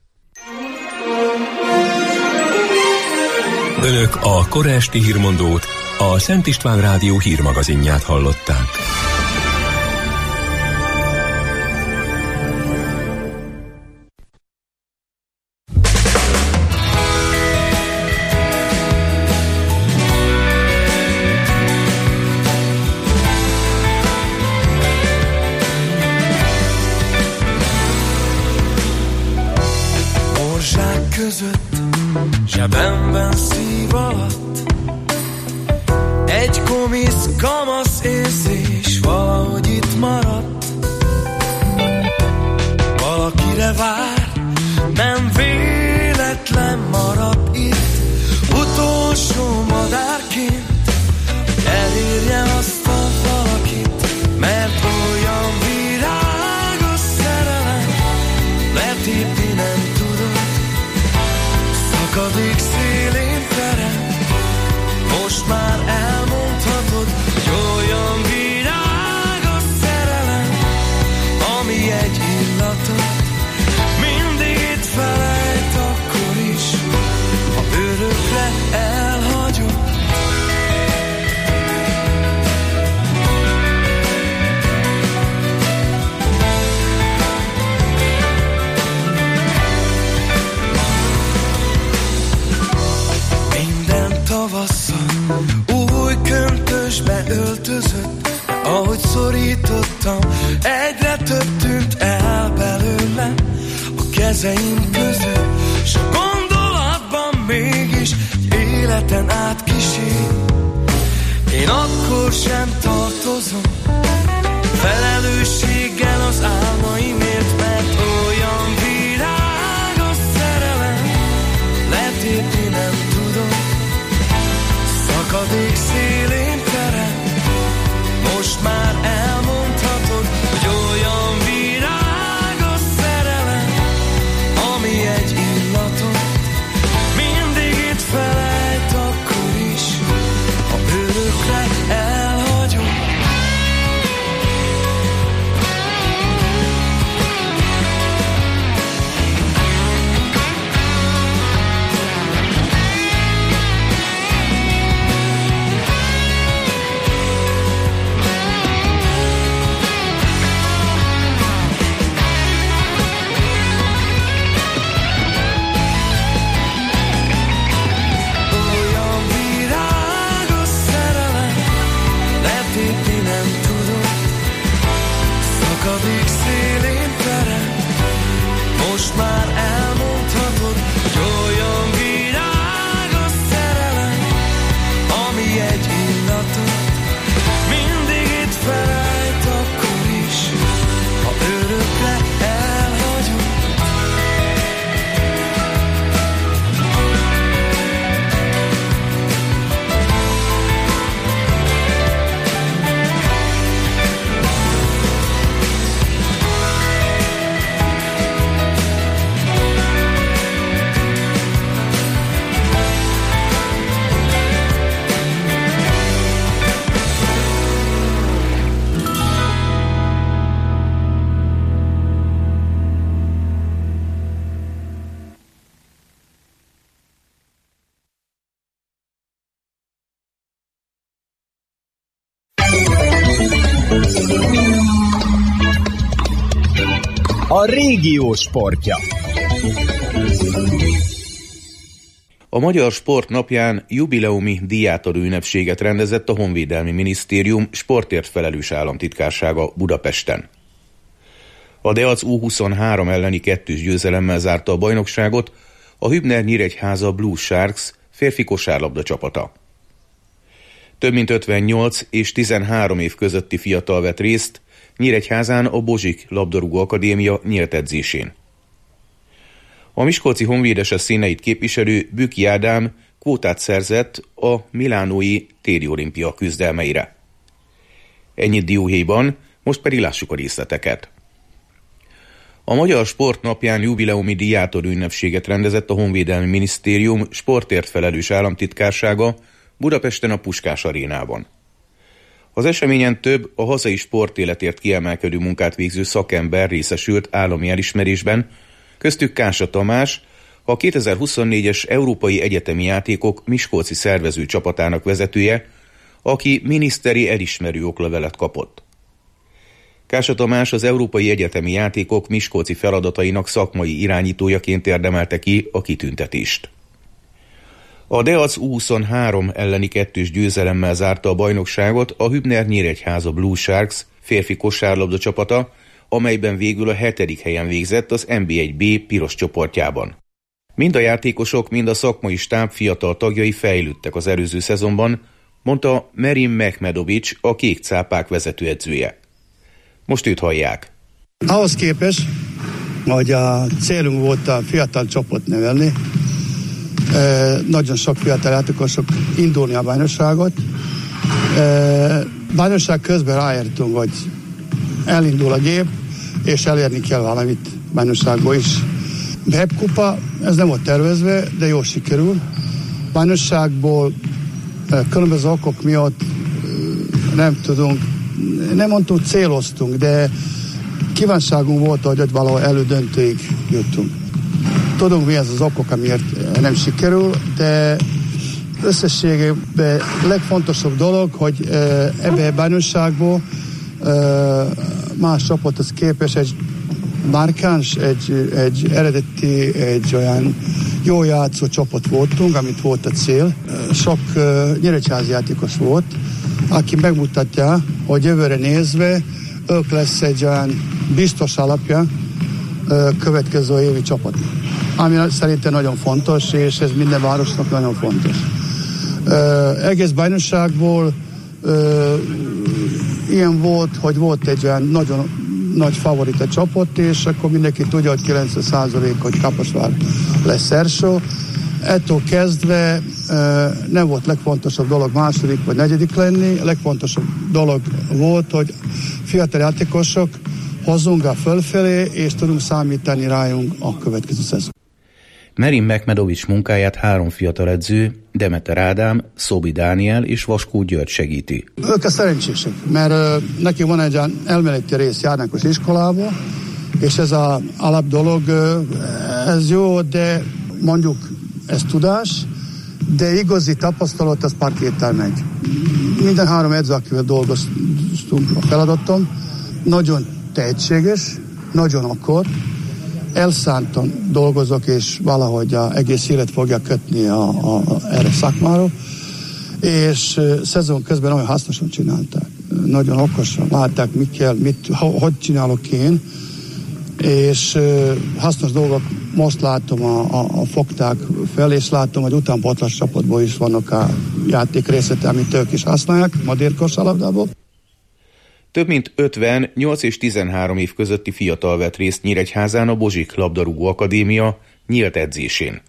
Önök a kora esti hírmondót, a Szent István Rádió hírmagazinját hallották. Zsebemben szív alatt egy komisz kamasz érzés valahogy itt maradt. Valakire vár, nem véletlen maradt itt, utolsó madárként elérje azt a valakit, mert olyan virágos szerelem letépni nem tudod. Szakadék szélén terem, most már elmondhatod, hogy olyan virágos szerelem, ami egy illatot mindig felejt akkor is, ha örökre elhagyod. Tavasszal új köntösbe öltözött, ahogy szorítottam, egyre több tűnt el belőlem a kezeim között, s a gondolatban mégis életen át kísér. Én akkor sem tartozom felelősséggel az álmaimért, mert olyan virágos szerelem letépni nem tudom. Szakadék szélén terem, most már elmondhatod, hogy olyan virágos szerelem, ami egy illatot mindig itt felejt akkor is, ha örökre elhagyom. maradék szélén terem. Most már elmondhatod, hogy olyan virág a szerelem, ami egy illatot mindig itt felejt akkor is, ha örökre elhagyod. A régió sportja. A Magyar Sport napján jubileumi díjátadó ünnepséget rendezett a Honvédelmi Minisztérium sportért felelős államtitkársága Budapesten. A Deac U huszonhárom elleni kettős győzelemmel zárta a bajnokságot a Hübner Nyíregyháza Blue Sharks férfi kosárlabda csapata. Több mint ötvennyolc és tizenhárom év közötti fiatal vett részt Nyíregyházán a Bozsik labdarúgó akadémia nyílt edzésén. A miskolci honvédese színeit képviselő Büki Ádám kvótát szerzett a milánói téli olimpia küzdelmeire. Ennyit dióhéjban, most pedig lássuk a részleteket. A Magyar Sport napján jubileumi díjátadó ünnepséget rendezett a Honvédelmi Minisztérium sportért felelős államtitkársága Budapesten a Puskás arénában. Az eseményen több a hazai sportéletért kiemelkedő munkát végző szakember részesült állami elismerésben, köztük Kása Tamás, a kétezer-huszonnégyes Európai Egyetemi Játékok miskolci szervező csapatának vezetője, aki miniszteri elismerő oklevelet kapott. Kása Tamás az Európai Egyetemi Játékok miskolci feladatainak szakmai irányítójaként érdemelte ki a kitüntetést. A Deac U huszonhárom elleni kettős győzelemmel zárta a bajnokságot a Hübner Nyíregyháza Blue Sharks férfi kosárlabda csapata, amelyben végül a hetedik helyen végzett az en bé egy bé piros csoportjában. Mind a játékosok, mind a szakmai stáb fiatal tagjai fejlődtek az előző szezonban, mondta Merin Mehmedovics, a Kék Cápák vezetőedzője. Most őt hallják. Ahhoz képest, hogy a célunk volt a fiatal csapat nevelni, nagyon sok fiatal játékosok indulni a bajnokságot. Bajnokság közben ráértünk, hogy elindul a gép, és elérni kell valamit bajnokságból is. Web kupa, ez nem volt tervezve, de jól sikerül. Bajnokságból különböző okok miatt nem tudunk, nem mondtunk, céloztunk, de kívánságunk volt, hogy valahol elődöntőig jutunk. Tudunk, mi az az okok, amiért nem sikerül, de összességében legfontosabb dolog, hogy ebbe a bajnokságból más csapathoz képest egy markáns, egy, egy eredeti, egy olyan jó játszó csapat voltunk, amit volt a cél. Sok nyíregyházi játékos volt, aki megmutatja, hogy jövőre nézve ők lesz egy olyan biztos alapja következő évi csapat. Ami szerintem nagyon fontos, és ez minden városnak nagyon fontos. Uh, egész bajnokságból uh, ilyen volt, hogy volt egy olyan nagyon nagy favorita csapat, és akkor mindenki tudja, hogy kilencven százalék, hogy Kaposvár lesz első. Ettől kezdve uh, nem volt legfontosabb dolog második vagy negyedik lenni, a legfontosabb dolog volt, hogy fiatal játékosok hozzunk a fölfelé, és tudunk számítani rájunk a következő szezon. Merin Mehmedovics munkáját három fiatal edző, Demeter Ádám, Szobi Dániel és Vaskó György segíti. Ők a szerencsések, mert uh, neki van egy elméleti rész, járnak az iskolába, és ez az alap dolog, uh, ez jó, de mondjuk ez tudás, de igazi tapasztalat, az parkéttel megy. Minden három edző, akivel dolgoztunk a feladatom, nagyon tehetséges, nagyon akar, elszántan dolgozok, és valahogy a egész élet fogja kötni a, a, a, erre szakmára, és uh, szezon közben nagyon hasznosan csinálták. Uh, nagyon okosan látták, mit kell, mit, hogy csinálok én, és hasznos dolgok most látom a, a, a fogták fel, és látom, hogy utánpótlás csapatból is vannak a játék részlet, amit ők is használják, madér kosárlabdából. Több mint ötven, nyolc és tizenhárom év közötti fiatal vett részt Nyíregyházán a Bozsik labdarúgó akadémia nyílt edzésén.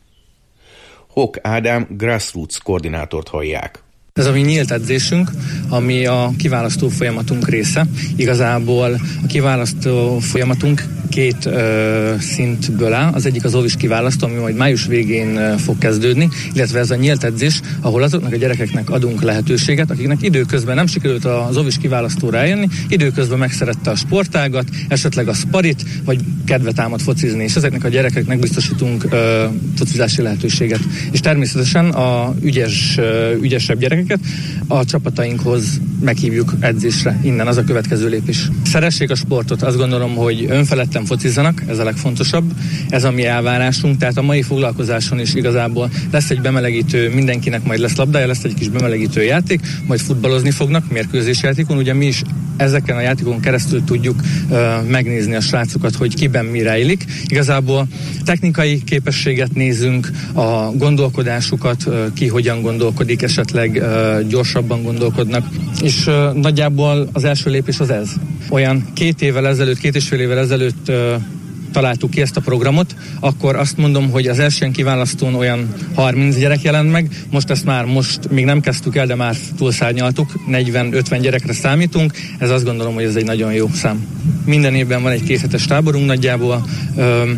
Hok Ádám grassroots koordinátort hallják. Ez a mi nyílt edzésünk, ami a kiválasztó folyamatunk része. Igazából a kiválasztó folyamatunk két ö, szintből áll. Az egyik az óvis kiválasztó, ami majd május végén ö, fog kezdődni, illetve ez a nyílt edzés, ahol azoknak a gyerekeknek adunk lehetőséget, akiknek időközben nem sikerült az óvis kiválasztóra eljönni, időközben megszerette a sportágat, esetleg a sparit, vagy kedve támad focizni, és ezeknek a gyerekeknek biztosítunk ö, focizási lehetőséget. És természetesen a ügyes, ö, ügyesebb gyerekeket a csapatainkhoz meghívjuk edzésre. Innen az a következő lépés. Szeressék a sportot, azt gondolom, hogy önfeledten focizzanak, ez a legfontosabb, ez a mi elvárásunk, tehát a mai foglalkozáson is igazából lesz egy bemelegítő, mindenkinek majd lesz labdája, lesz egy kis bemelegítő játék, majd futballozni fognak, mérkőzés játékon, ugye mi is ezeken a játékon keresztül tudjuk uh, megnézni a srácokat, hogy kiben mi rejlik. Igazából technikai képességet nézünk, a gondolkodásukat, uh, ki hogyan gondolkodik, esetleg uh, gyorsabban gondolkodnak, és uh, nagyjából az első lépés az ez. Olyan két évvel ezelőtt, két és fél évvel ezelőtt uh, találtuk ki ezt a programot, akkor azt mondom, hogy az első kiválasztón olyan harminc gyerek jelent meg, most ezt már most még nem kezdtük el, de már túlszárnyaltuk, negyven-ötven gyerekre számítunk, ez azt gondolom, hogy ez egy nagyon jó szám. Minden évben van egy kéthetes táborunk nagyjából, Ö,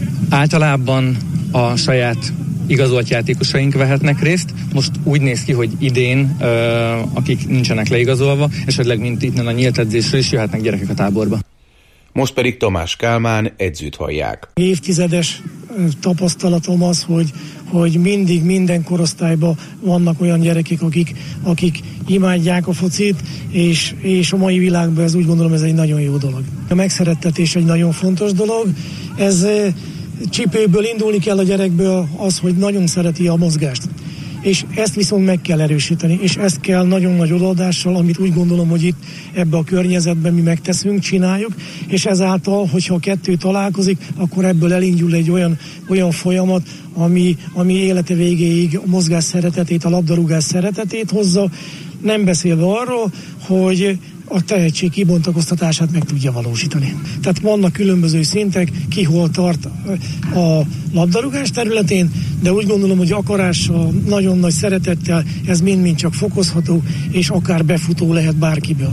általában a saját igazolt játékosaink vehetnek részt. Most úgy néz ki, hogy idén, ö, akik nincsenek leigazolva, esetleg mint itt a nyílt edzésről is jöhetnek gyerekek a táborba. Most pedig Tamás Kálmán edzőt hallják. Évtizedes tapasztalatom az, hogy, hogy mindig minden korosztályban vannak olyan gyerekek, akik, akik imádják a focit, és, és a mai világban ez úgy gondolom, ez egy nagyon jó dolog. A megszerettetés egy nagyon fontos dolog. Ez csípőből indulni kell a gyerekből az, hogy nagyon szereti a mozgást. És ezt viszont meg kell erősíteni, és ezt kell nagyon nagy odaadással, amit úgy gondolom, hogy itt ebbe a környezetben mi megteszünk, csináljuk, és ezáltal, hogyha a kettő találkozik, akkor ebből elindul egy olyan, olyan folyamat, ami, ami élete végéig a mozgás szeretetét, a labdarúgás szeretetét hozza, nem beszélve arról, hogy a tehetség kibontakoztatását meg tudja valósítani. Tehát vannak különböző szintek, ki hol tart a labdarúgás területén, de úgy gondolom, hogy akarással, nagyon nagy szeretettel ez mind-mind csak fokozható, és akár befutó lehet bárkiből.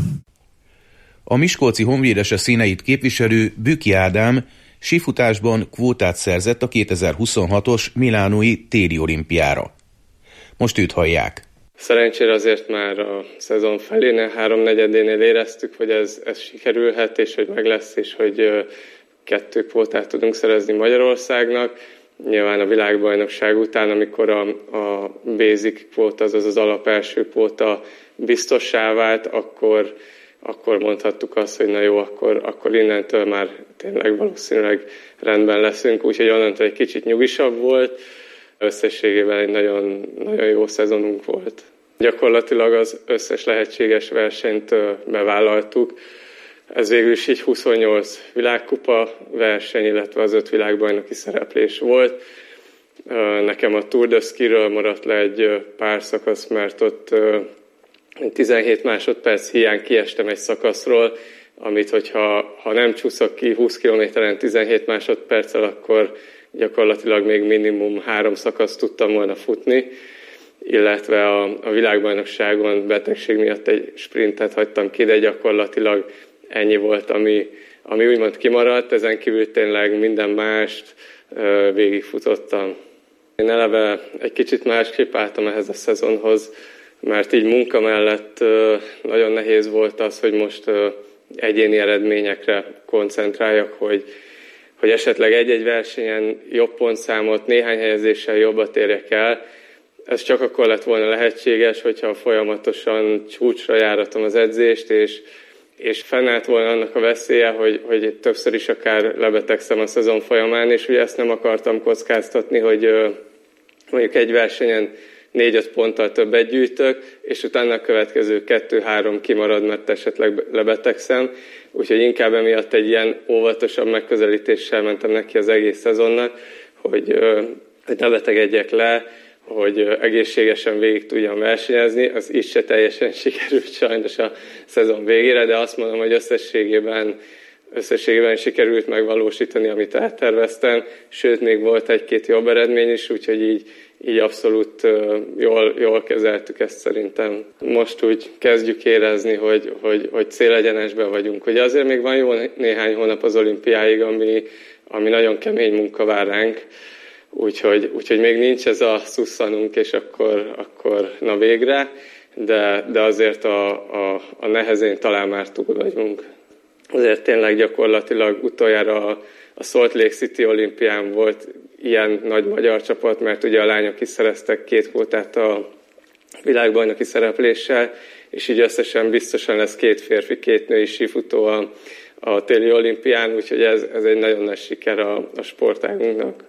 A miskolci honvédese színeit képviselő Büki Ádám sífutásban kvótát szerzett a kétezer-huszonhatos milánói téli olimpiára. Most őt hallják. Szerencsére azért már a szezon felénél, háromnegyedénél éreztük, hogy ez, ez sikerülhet, és hogy meg lesz, és hogy kettő kvótát tudunk szerezni Magyarországnak. Nyilván a világbajnokság után, amikor a, a basic kvóta, azaz az alap első kvóta biztossá vált, akkor, akkor mondhattuk azt, hogy na jó, akkor, akkor innentől már tényleg valószínűleg rendben leszünk, úgyhogy onnantól egy kicsit nyugisabb volt. Összességében egy nagyon, nagyon jó szezonunk volt. Gyakorlatilag az összes lehetséges versenyt bevállaltuk. Ez végül is így huszonnyolc világkupa verseny, illetve az öt világbajnoki szereplés volt. Nekem a Tour de Skiről maradt le egy pár szakasz, mert ott tizenhét másodperc hiány kiestem egy szakaszról, amit hogyha ha nem csúszok ki húsz kilométeren tizenhét másodperccel, akkor gyakorlatilag még minimum három szakaszt tudtam volna futni, illetve a, a világbajnokságon betegség miatt egy sprintet hagytam ki, de gyakorlatilag ennyi volt, ami, ami úgymond kimaradt, ezen kívül tényleg minden mást uh, végigfutottam. Én eleve egy kicsit másképp álltam ehhez a szezonhoz, mert így munka mellett uh, nagyon nehéz volt az, hogy most uh, egyéni eredményekre koncentráljak, hogy hogy esetleg egy-egy versenyen jobb pontszámot, néhány helyezéssel jobbat érjek el. Ez csak akkor lett volna lehetséges, hogyha folyamatosan csúcsra járatom az edzést, és, és fennállt volna annak a veszélye, hogy, hogy többször is akár lebetegszem a szezon folyamán, és ugye ezt nem akartam kockáztatni, hogy mondjuk egy versenyen négy-öt ponttal többet gyűjtök, és utána a következő kettő-három kimarad, mert esetleg lebetegszem. Úgyhogy inkább emiatt egy ilyen óvatosabb megközelítéssel mentem neki az egész szezonnak, hogy, hogy ne betegedjek le, hogy egészségesen végig tudjam versenyezni. Az is se teljesen sikerült sajnos a szezon végére, de azt mondom, hogy összességében, összességében sikerült megvalósítani, amit elterveztem. Sőt, még volt egy-két jobb eredmény is, úgyhogy így, így abszolút jól, jól kezeltük ezt szerintem. Most úgy kezdjük érezni, hogy, hogy, hogy célegyenesben vagyunk. Ugye azért még van jó néhány hónap az olimpiáig, ami, ami nagyon kemény munka vár ránk. Úgyhogy, úgyhogy még nincs ez a szusszanunk, és akkor, akkor na végre, de, de azért a, a, a nehezén talán már túl vagyunk. Azért tényleg gyakorlatilag utoljára a, a Salt Lake City olimpián volt ilyen nagy magyar csapat, mert ugye a lányok is szereztek két kvótát a világbajnoki szerepléssel, és így összesen biztosan lesz két férfi, két női sífutó a, a téli olimpián, úgyhogy ez, ez egy nagyon nagy siker a, a sportágunknak.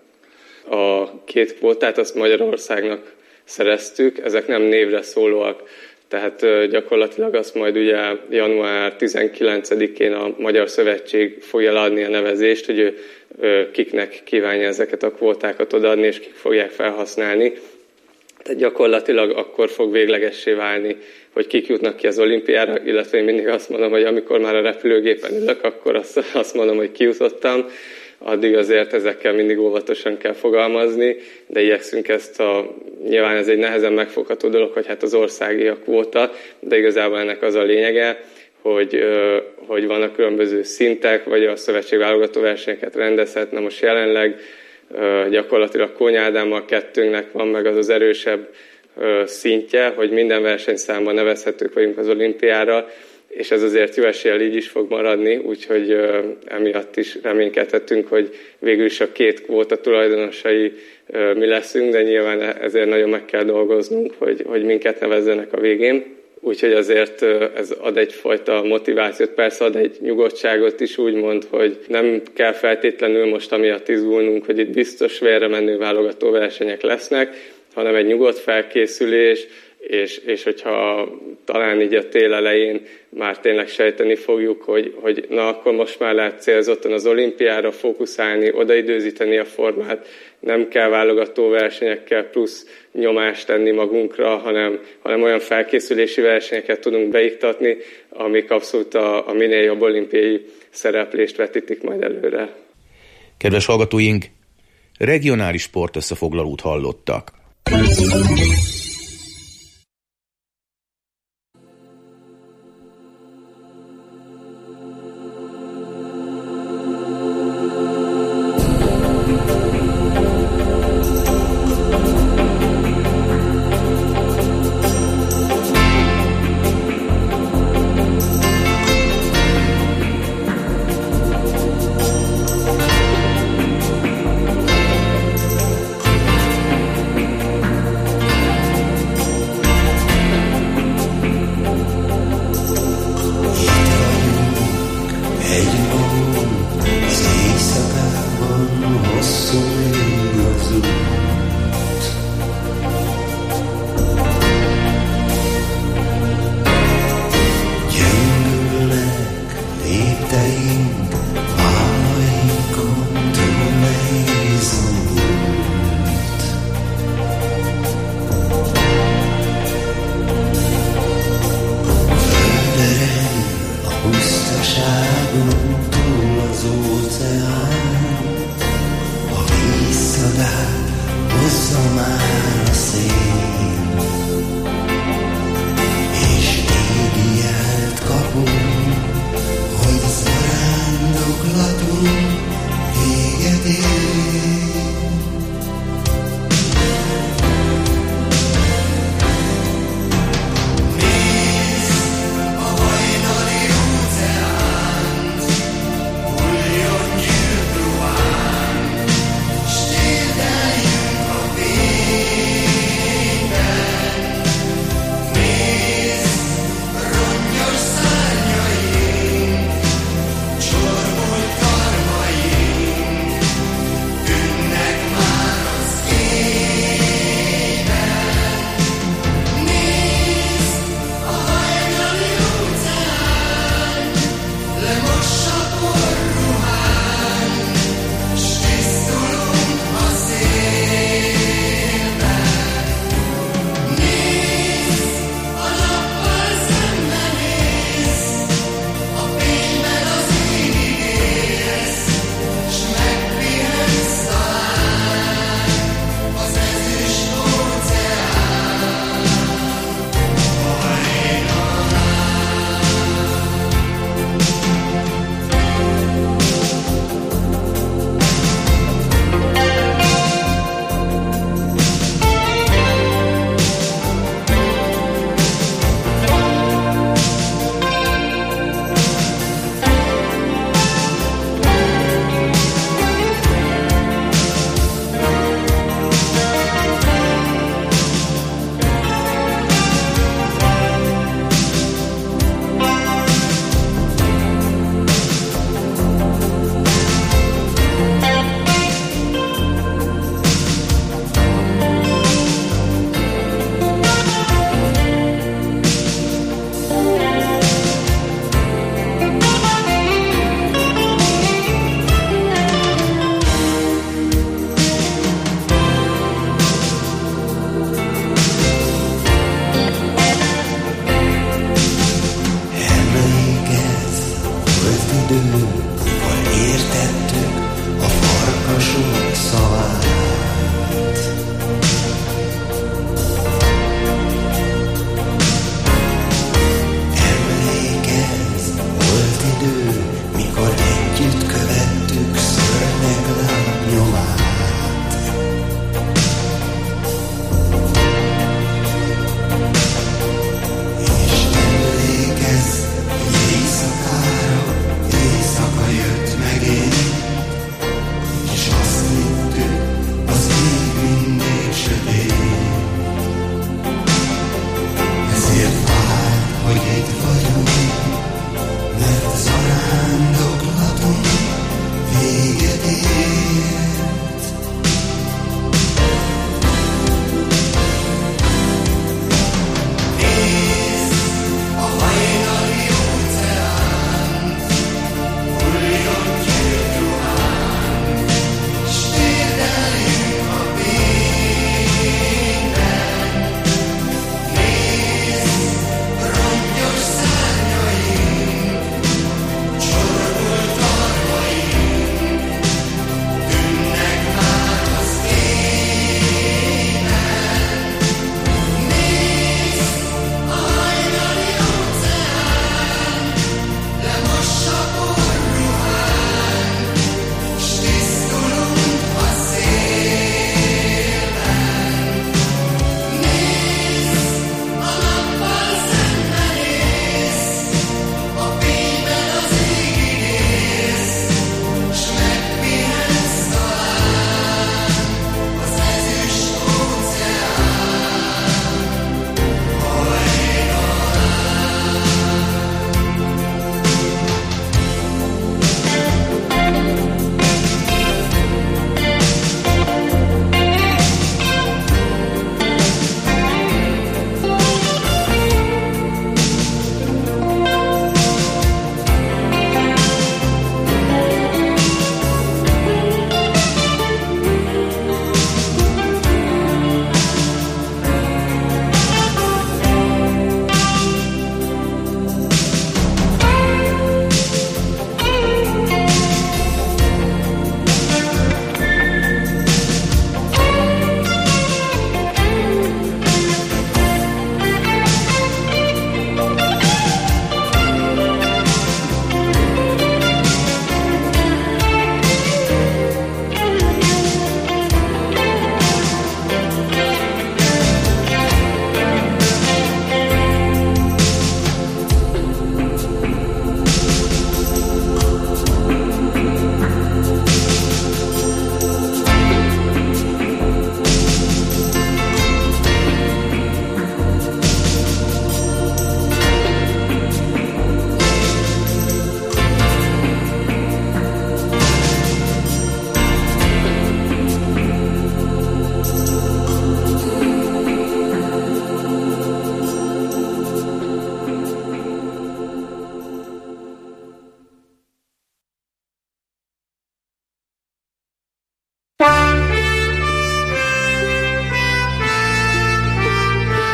A két kvótát azt Magyarországnak szereztük, ezek nem névre szólóak, tehát gyakorlatilag azt majd ugye január tizenkilencedikén a Magyar Szövetség fogja leadni a nevezést, hogy ő kiknek kívánja ezeket a kvótákat odaadni, és kik fogják felhasználni. Tehát gyakorlatilag akkor fog véglegessé válni, hogy kik jutnak ki az olimpiára, illetve én mindig azt mondom, hogy amikor már a repülőgépen ülök, akkor azt, azt mondom, hogy kijutottam. Addig azért ezekkel mindig óvatosan kell fogalmazni, de igyekszünk ezt a, nyilván ez egy nehezen megfogható dolog, hogy hát az országi a kvóta, de igazából ennek az a lényege, hogy, hogy vannak különböző szintek, vagy a szövetség válogató versenyeket rendezhet. Na most jelenleg gyakorlatilag Kónya Ádámmal kettőnknek van meg az az erősebb szintje, hogy minden versenyszámban nevezhetők vagyunk az olimpiára, és ez azért jó eséllyel így is fog maradni, úgyhogy uh, emiatt is reménykedhetünk, hogy végül is a két kvóta tulajdonosai uh, mi leszünk, de nyilván ezért nagyon meg kell dolgoznunk, hogy, hogy minket nevezzenek a végén. Úgyhogy azért uh, ez ad egyfajta motivációt, persze ad egy nyugodtságot is, úgymond, hogy nem kell feltétlenül most amiatt izgulnunk, hogy itt biztos vérre menő válogató versenyek lesznek, hanem egy nyugodt felkészülés, És, és hogyha talán így a tél elején már tényleg sejteni fogjuk, hogy, hogy na akkor most már lehet célzottan az olimpiára fókuszálni, odaidőzíteni a formát, nem kell válogató versenyekkel plusz nyomást tenni magunkra, hanem, hanem olyan felkészülési versenyeket tudunk beiktatni, amik abszolút a, a minél jobb olimpiai szereplést vetítik majd előre. Kedves hallgatóink, regionális sportösszefoglalót hallottak. Hogy zarándok idő, mikor értettük a farkasok szavát. Emlékezz, volt idő, mikor együtt követtük szörnyegláb nyomát.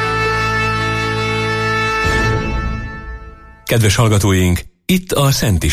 Kedves hallgatóink, itt a Szent